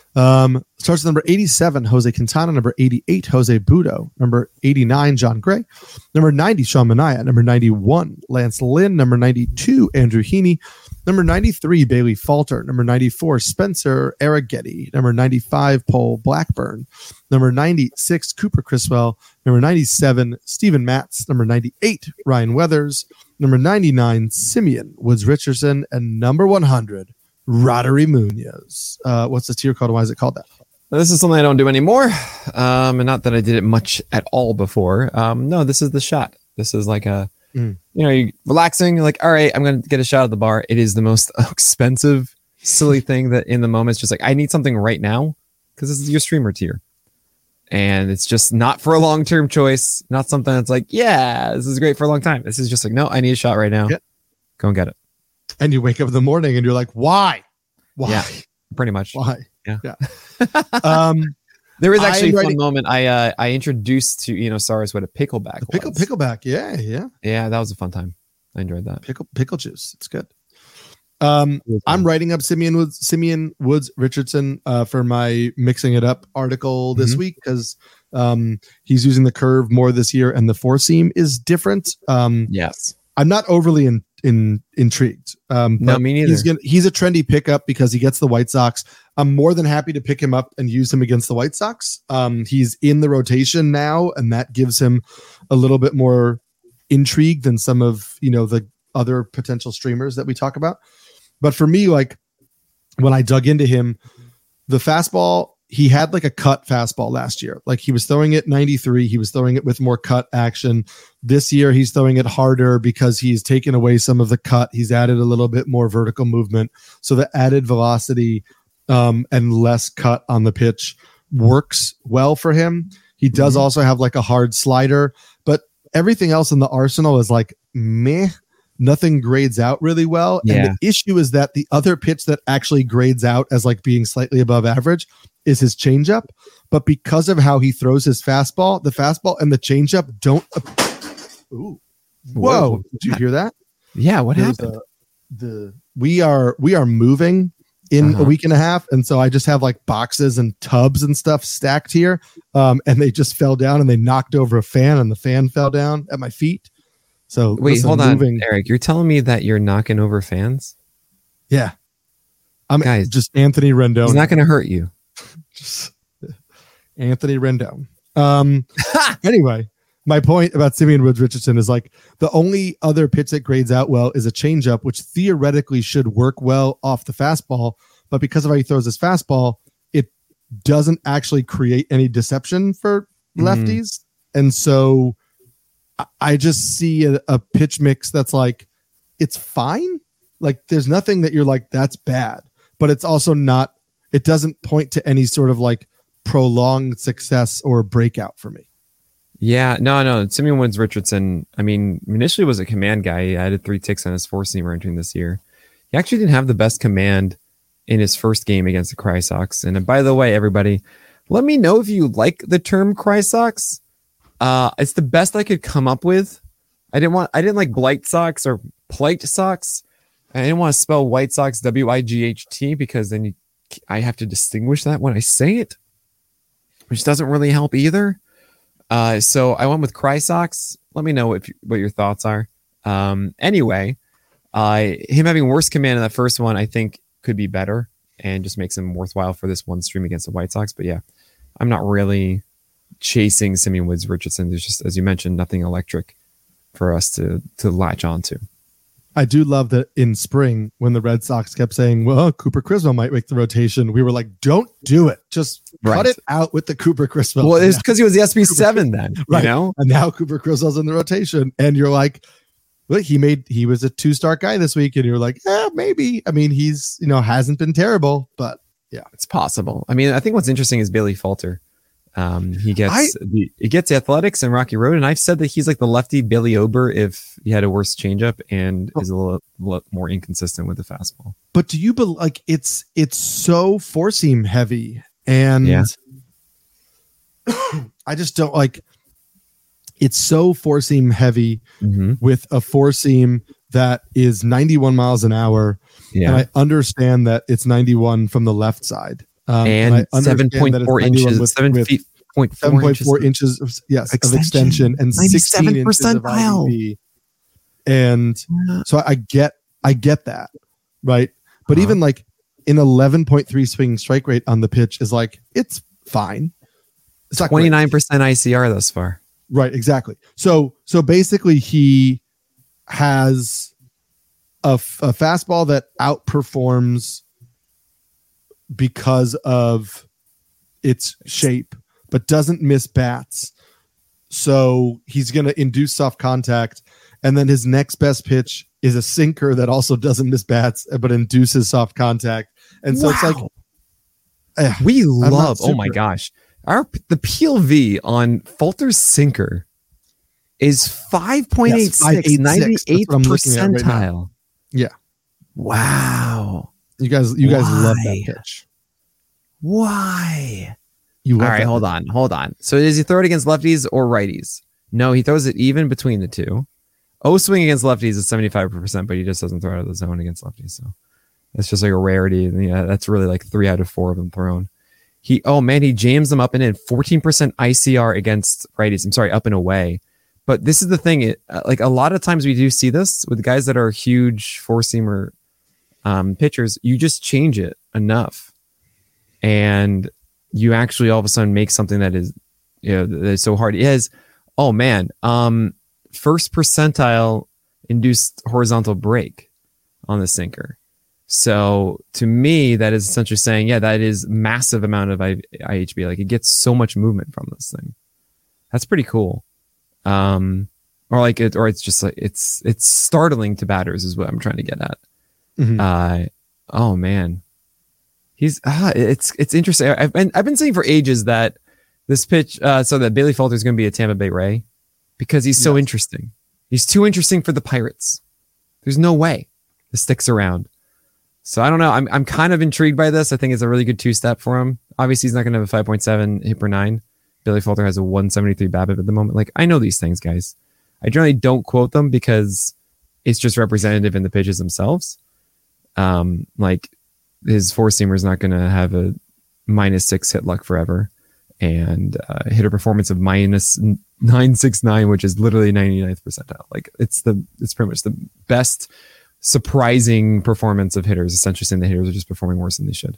Um, starts with number eighty-seven, Jose Quintana. Number eighty-eight, Jose Budo. Number eighty-nine, John Gray. Number ninety, Sean Manaea. Number ninety-one, Lance Lynn. Number ninety-two, Andrew Heaney. Number ninety-three, Bailey Falter. Number ninety-four, Spencer Arrighetti. Number ninety-five, Paul Blackburn. Number ninety-six, Cooper Criswell. Number ninety-seven, Steven Matz. Number ninety-eight, Ryan Weathers. Number ninety-nine, Simeon Woods Richardson. And number one hundred, Roddery Munoz. Uh, what's the tier called? Why is it called that? This is something I don't do anymore. Um, and not that I did it much at all before. Um, no, this is the shot. This is like a, mm. you know, you're relaxing. You're like, all right, I'm going to get a shot at the bar. It is the most expensive, silly thing that in the moment, it's just like, I need something right now because this is your streamer tier. And it's just not for a long-term choice. Not something that's like, yeah, this is great for a long time. This is just like, no, I need a shot right now. Yeah. Go and get it. And you wake up in the morning and you're like, why? Why? Yeah, pretty much. Why? Yeah. yeah. um, there was actually a fun writing- moment. I uh, I introduced to, you know, Saras what a pickleback the pickle, was. Pickleback. Yeah. Yeah. Yeah. That was a fun time. I enjoyed that. Pickle, pickle juice. It's good. Um, I'm writing up Simeon Woods, Simeon Woods Richardson uh, for my Mixing It Up article this mm-hmm. week because um, he's using the curve more this year and the four seam is different. Um, yes. I'm not overly in, in intrigued. Um, no, me neither. He's gonna, he's a trendy pickup because he gets the White Sox. I'm more than happy to pick him up and use him against the White Sox. Um, he's in the rotation now, and that gives him a little bit more intrigue than some of, you know, the other potential streamers that we talk about. But for me, like when I dug into him, the fastball, he had like a cut fastball last year. Like he was throwing it ninety-three. He was throwing it with more cut action. This year, he's throwing it harder because he's taken away some of the cut. He's added a little bit more vertical movement. So the added velocity um, and less cut on the pitch works well for him. He does also have like a hard slider, but everything else in the arsenal is like meh. Nothing grades out really well. Yeah. And the issue is that the other pitch that actually grades out as like being slightly above average is his changeup. But because of how he throws his fastball, the fastball and the changeup don't. Ooh. Whoa. Whoa. Did you hear that? Yeah. What There's happened? A, the we are we are moving in Uh-huh. a week and a half. And so I just have like boxes and tubs and stuff stacked here. Um, and they just fell down and they knocked over a fan and the fan fell down at my feet. So Wait, listen, hold on, moving, Eric. You're telling me that you're knocking over fans? Yeah. I'm Guys, just Anthony Rendon. He's not going to hurt you. Just Anthony Rendon. Um, anyway, my point about Simeon Woods Richardson is like the only other pitch that grades out well is a changeup, which theoretically should work well off the fastball. But because of how he throws his fastball, it doesn't actually create any deception for lefties. Mm-hmm. And so I just see a, a pitch mix that's like, it's fine. Like there's nothing that you're like, that's bad, but it's also not, it doesn't point to any sort of like prolonged success or breakout for me. Yeah, no, no. Simeon Woods Richardson, I mean, initially was a command guy. He added three ticks on his four seamer entering this year. He actually didn't have the best command in his first game against the Cry Sox. And by the way, everybody, let me know if you like the term Cry Sox. Uh, it's the best I could come up with. I didn't want, I didn't like Blight Sox or Plight Sox. I didn't want to spell White Sox W I G H T because then you, I have to distinguish that when I say it, which doesn't really help either. Uh, so I went with Cry Sox. Let me know if, what your thoughts are. Um, anyway, uh, him having worse command in that first one, I think could be better and just makes him worthwhile for this one stream against the White Sox. But yeah, I'm not really chasing Simeon Woods Richardson. There's just, as you mentioned, nothing electric for us to to latch onto. I do love that in spring when the Red Sox kept saying, well, Cooper Criswell might make the rotation. We were like, don't do it. Just right. cut it out with the Cooper Criswell. Well, it's because he was the S B seven then, right? You know? And now Cooper Criswell's in the rotation. And you're like, well, he made, he was a two-star guy this week. And you're like, eh, maybe. I mean, he's, you know, hasn't been terrible, but yeah. It's possible. I mean, I think what's interesting is Bailey Falter. Um, he gets I, the, he gets athletics and Rocky Road, and I've said that he's like the lefty Billy Ober if he had a worse changeup and is a little, little more inconsistent with the fastball. But do you be, like it's it's so four seam heavy, and yeah. I just don't like. It's so four seam heavy mm-hmm. with a four seam that is ninety-one miles an hour, yeah. and I understand that it's ninety-one from the left side. Um, and, and seven point four inches, with, seven with feet, point four seven point four inches, of, yes, extension, of extension, and sixteen inches of I V. And yeah. so I get, I get that, right? But uh-huh. even like an eleven point three swing strike rate on the pitch is like it's fine. It's twenty-nine percent I C R thus far, right? Exactly. So, so basically, he has a, a fastball that outperforms because of its shape, but doesn't miss bats. So he's going to induce soft contact. And then his next best pitch is a sinker that also doesn't miss bats, but induces soft contact. And so wow. it's like, eh, we love, oh my gosh, our, the P L V on Falter's sinker is five point eight six, ninety-eighth percentile. Right yeah. Wow. You guys, you guys Why? love that pitch. Why? You all right? Hold pitch. on, hold on. So does he throw it against lefties or righties? No, he throws it even between the two. O swing against lefties is seventy-five percent, but he just doesn't throw it out of the zone against lefties. So that's just like a rarity. Yeah, that's really like three out of four of them thrown. He, oh man, he jams them up and in. fourteen percent I C R against righties. I'm sorry, up and away. But this is the thing. It, like a lot of times we do see this with guys that are huge four seamer um, pitchers. You just change it enough, and you actually all of a sudden make something that is, you know, that is so hard. It is, oh man, um, first percentile induced horizontal break on the sinker. So to me, that is essentially saying, yeah, that is massive amount of I H B. Like it gets so much movement from this thing. That's pretty cool. Um, or like it, or it's just like it's it's startling to batters is what I'm trying to get at. Mm-hmm. Uh, oh man, he's ah, it's it's interesting. I've been I've been saying for ages that this pitch, uh, so that Bailey Falter is going to be a Tampa Bay Ray because he's so yes. interesting. He's too interesting for the Pirates. There's no way this sticks around. So I don't know. I'm I'm kind of intrigued by this. I think it's a really good two step for him. Obviously, he's not going to have a five point seven hit per nine. Billy Falter has a one seventy-three BABIP at the moment. Like I know these things, guys. I generally don't quote them because it's just representative in the pitches themselves. Um, like his four seamer is not going to have a minus six hit luck forever, and uh, hit a performance of minus nine six nine, which is literally ninety-ninth percentile. Like it's the it's pretty much the best surprising performance of hitters, essentially saying the hitters are just performing worse than they should.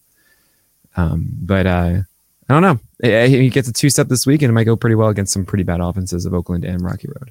Um, but uh, I don't know. He gets a two step this week, and it might go pretty well against some pretty bad offenses of Oakland and Rocky Road.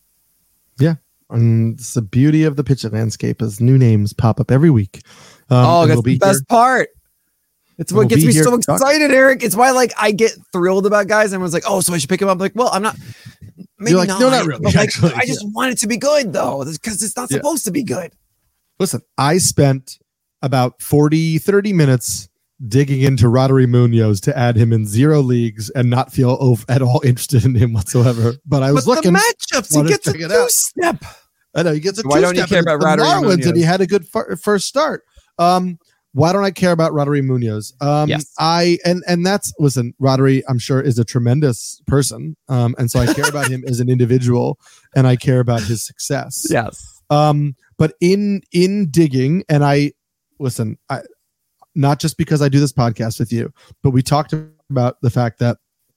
Yeah, and it's the beauty of the pitching landscape is new names pop up every week. Um, oh, that's we'll the best here. part. It's what we'll gets me so excited, talk. Eric. It's why like I get thrilled about guys. Everyone's like, "Oh, so I should pick him up." I'm like, well, I'm not. Maybe like, not. No, not really. But like, actually, I just yeah. want it to be good though, because it's not yeah. supposed to be good. Listen, I spent about forty, thirty minutes digging into Roddery Munoz to add him in zero leagues and not feel over, at all interested in him whatsoever. But I was but looking. The matchups, he gets a two-step. I know he gets a Why two-step. Why don't you care about Roddery Munoz? And he had a good fir- first start. Um, why don't I care about Roddery Munoz? Um, yes. I and and that's listen. Roddery, I'm sure, is a tremendous person, um, and so I care about him as an individual, and I care about his success. Yes. Um, but in in digging, and I listen, I not just because I do this podcast with you, but we talked about the fact that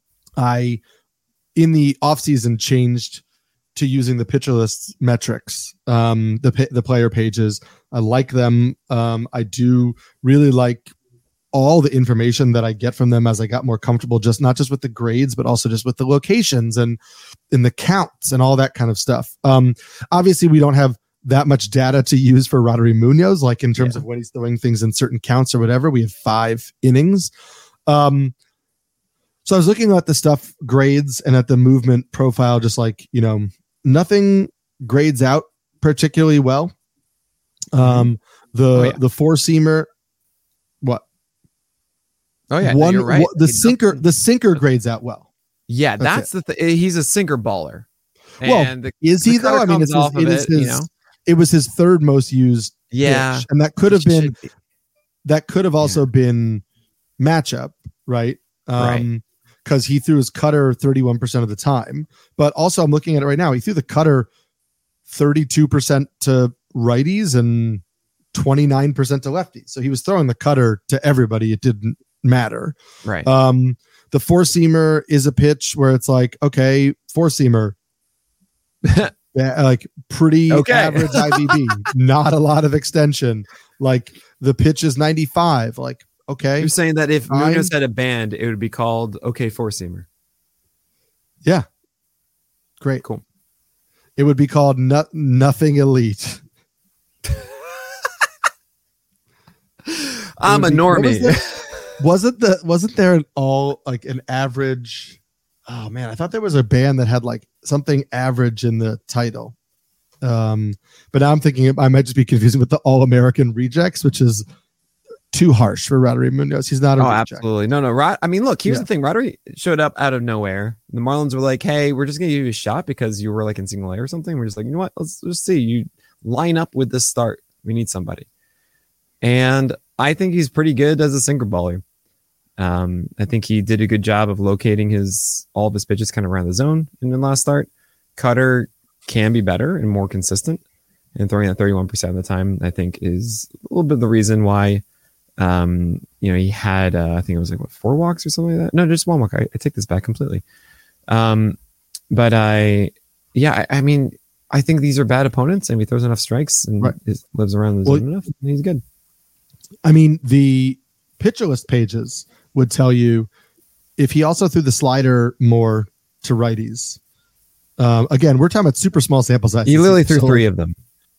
I, in the offseason, changed to using the pitcher list metrics, um, the the player pages. I like them. Um, I do really like all the information that I get from them as I got more comfortable, just not just with the grades, but also just with the locations and in the counts and all that kind of stuff. Um, obviously, we don't have that much data to use for Roddery Munoz, like in terms yeah. of when he's throwing things in certain counts or whatever. We have five innings. Um, so I was looking at the stuff grades and at the movement profile, just like, you know, nothing grades out particularly well. Um, the, oh, yeah. the four seamer, what? Oh yeah. One, no, you're right. one, the he sinker, doesn't. the sinker grades out well. Yeah. That's, that's the thing. He's a sinker baller. Well, and the, is he though? I mean, it's his, it, is it, his, you know? It was his third most used yeah pitch, and that could have been be. that could have also yeah. been matchup, right? Um because right. he threw his cutter thirty-one percent of the time. But also I'm looking at it right now. He threw the cutter thirty-two percent to righties and twenty-nine percent to lefties. So he was throwing the cutter to everybody. It didn't matter. Right. Um the four seamer is a pitch where it's like, okay, four seamer. Yeah, like pretty okay. average I V B, not a lot of extension. Like the pitch is ninety-five. Like, okay. You're saying that if fine. Munoz had a band, it would be called OK Four Seamer. Yeah. Great. Cool. It would be called no- Nothing Elite. I'm a be, normie. Was wasn't the wasn't there an all like an average? Oh man, I thought there was a band that had like something average in the title. Um, but now I'm thinking I might just be confusing with the All American Rejects, which is too harsh for Roddery Munoz. He's not a oh, reject. Absolutely. No, no. Rod, I mean, look, here's yeah. the thing. Roddery showed up out of nowhere. The Marlins were like, hey, we're just going to give you a shot because you were like in single A or something. We're just like, you know what? Let's just see. You line up with this start. We need somebody. And I think he's pretty good as a sinker baller. Um, I think he did a good job of locating his all of his pitches kind of around the zone in the last start. Cutter can be better and more consistent, and throwing that thirty-one percent of the time, I think, is a little bit of the reason why. Um, you know, he had uh, I think it was like what four walks or something like that. No, just one walk. I, I take this back completely. Um, but I, yeah, I, I mean, I think these are bad opponents, and he throws enough strikes and right. is, lives around the well, zone enough. And he's good. I mean, the pitcher list pages would tell you if he also threw the slider more to righties. Um, again, we're talking about super small sample size. He literally threw so, three of them.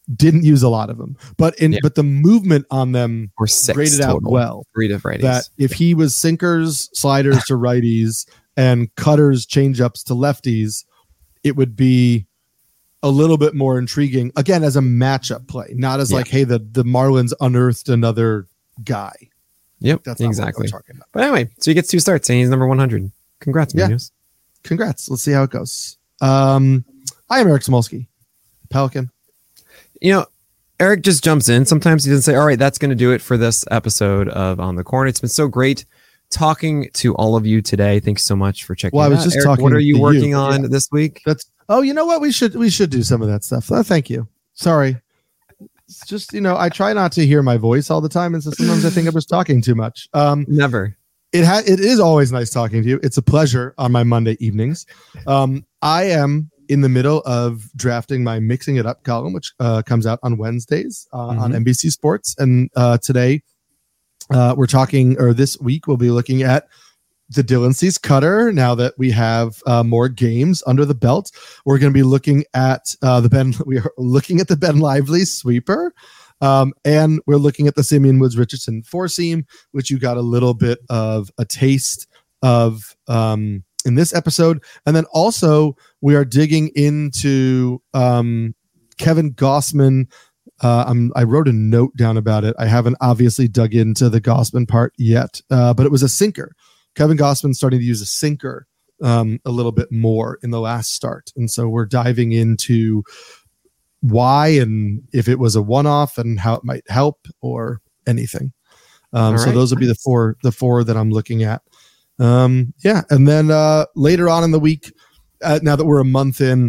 didn't use a lot of them, but in Yeah. but the movement on them Or six graded out total. well. Three to righties. That if he was sinkers, sliders to righties, and cutters, changeups to lefties, it would be a little bit more intriguing. Again, as a matchup play, not as Yeah. like, hey, the the Marlins unearthed another guy. Yep, That's not exactly. what we're talking about. But anyway, so he gets two starts and he's number one hundred. Congrats, Yeah. Munoz. Congrats. Let's see how it goes. Um, I am Eric Smolsky, Pelican. You know, Eric just jumps in. Sometimes he doesn't say, all right, that's going to do it for this episode of On the Corner. It's been so great talking to all of you today. Thanks so much for checking Well, I was out. just Eric, talking what are you to you, working but on yeah. this week? That's oh, you know what? We should we should do some of that stuff. Uh, thank you. Sorry. It's just, you know, I try not to hear my voice all the time, and so sometimes I think I was talking too much. Um, Never. it ha- it is always nice talking to you. It's a pleasure on my Monday evenings. Um, I am in the middle of drafting my Mixing It Up column, which uh, comes out on Wednesdays uh, on Mhm. N B C Sports, and uh, today uh, we're talking, or this week we'll be looking at the Dylan Cease cutter. Now that we have uh, more games under the belt, we're going to be looking at uh, the Ben. We are looking at the Ben Lively sweeper, um, and we're looking at the Simeon Woods Richardson four seam, which you got a little bit of a taste of um, in this episode. And then also we are digging into um, Kevin Gossman. Uh, I'm, I wrote a note down about it. I haven't obviously dug into the Gossman part yet, uh, but it was a sinker. Kevin Gossman's starting to use a sinker um, a little bit more in the last start. And so we're diving into why and if it was a one-off and how it might help or anything. Um, All so right. those will be the four, the four that I'm looking at. Um, yeah. And then uh, later on in the week, uh, now that we're a month in,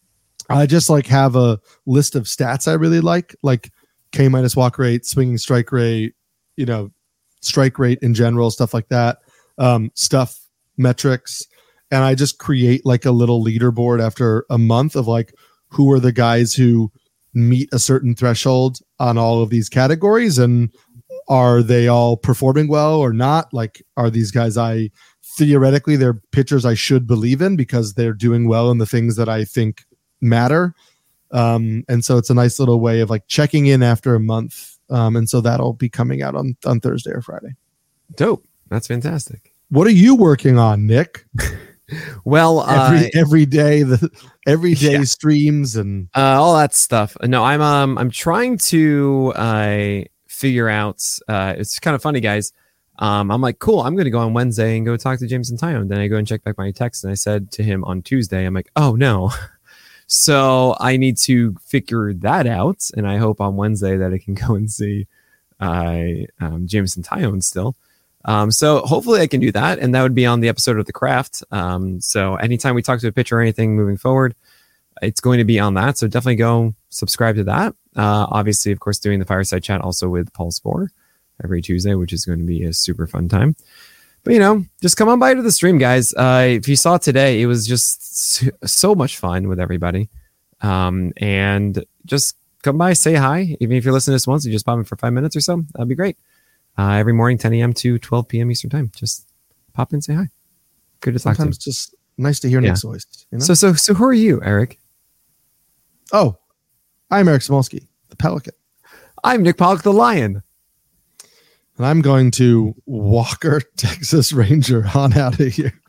I just like have a list of stats I really like, like K minus walk rate, swinging strike rate, you know, strike rate in general, stuff like that. Um, stuff, metrics. And I just create like a little leaderboard after a month of like, who are the guys who meet a certain threshold on all of these categories, and are they all performing well or not? Like, are these guys I theoretically they're pitchers I should believe in because they're doing well in the things that I think matter. Um, and so it's a nice little way of like checking in after a month. Um, and so that'll be coming out on, on Thursday or Friday. Dope. That's fantastic. What are you working on, Nick? Well, Every uh, every day, the everyday Yeah. streams and uh, all that stuff. No, I'm um I'm trying to uh figure out. Uh, it's kind of funny, guys. Um, I'm like, cool. I'm going to go on Wednesday and go talk to Jameson Tyone. Then I go and check back my text, and I said to him on Tuesday, I'm like, oh no. So I need to figure that out, and I hope on Wednesday that I can go and see uh, um, Jameson Tyone still. Um, so hopefully I can do that, and that would be on the episode of The Craft. Um, so anytime we talk to a pitcher or anything moving forward, it's going to be on that. So definitely go subscribe to that. Uh, obviously, of course, doing the fireside chat also with Paul Sporer every Tuesday, which is going to be a super fun time. But, you know, just come on by to the stream, guys. Uh, if you saw today, it was just so, so much fun with everybody. Um, and just come by, say hi. Even if you're listening to this once, you just pop in for five minutes or so. That'd be great. Uh, every morning, ten a.m. to twelve p.m. Eastern time. Just pop in, say hi. Good to talk to you. sometimes it's just nice to hear Yeah. Nick's voice. You know? So, so, so who are you, Eric? oh, I'm Eric Smolsky, the Pelican. I'm Nick Pollock, the Lion. And I'm going to Walker, Texas Ranger on out of here.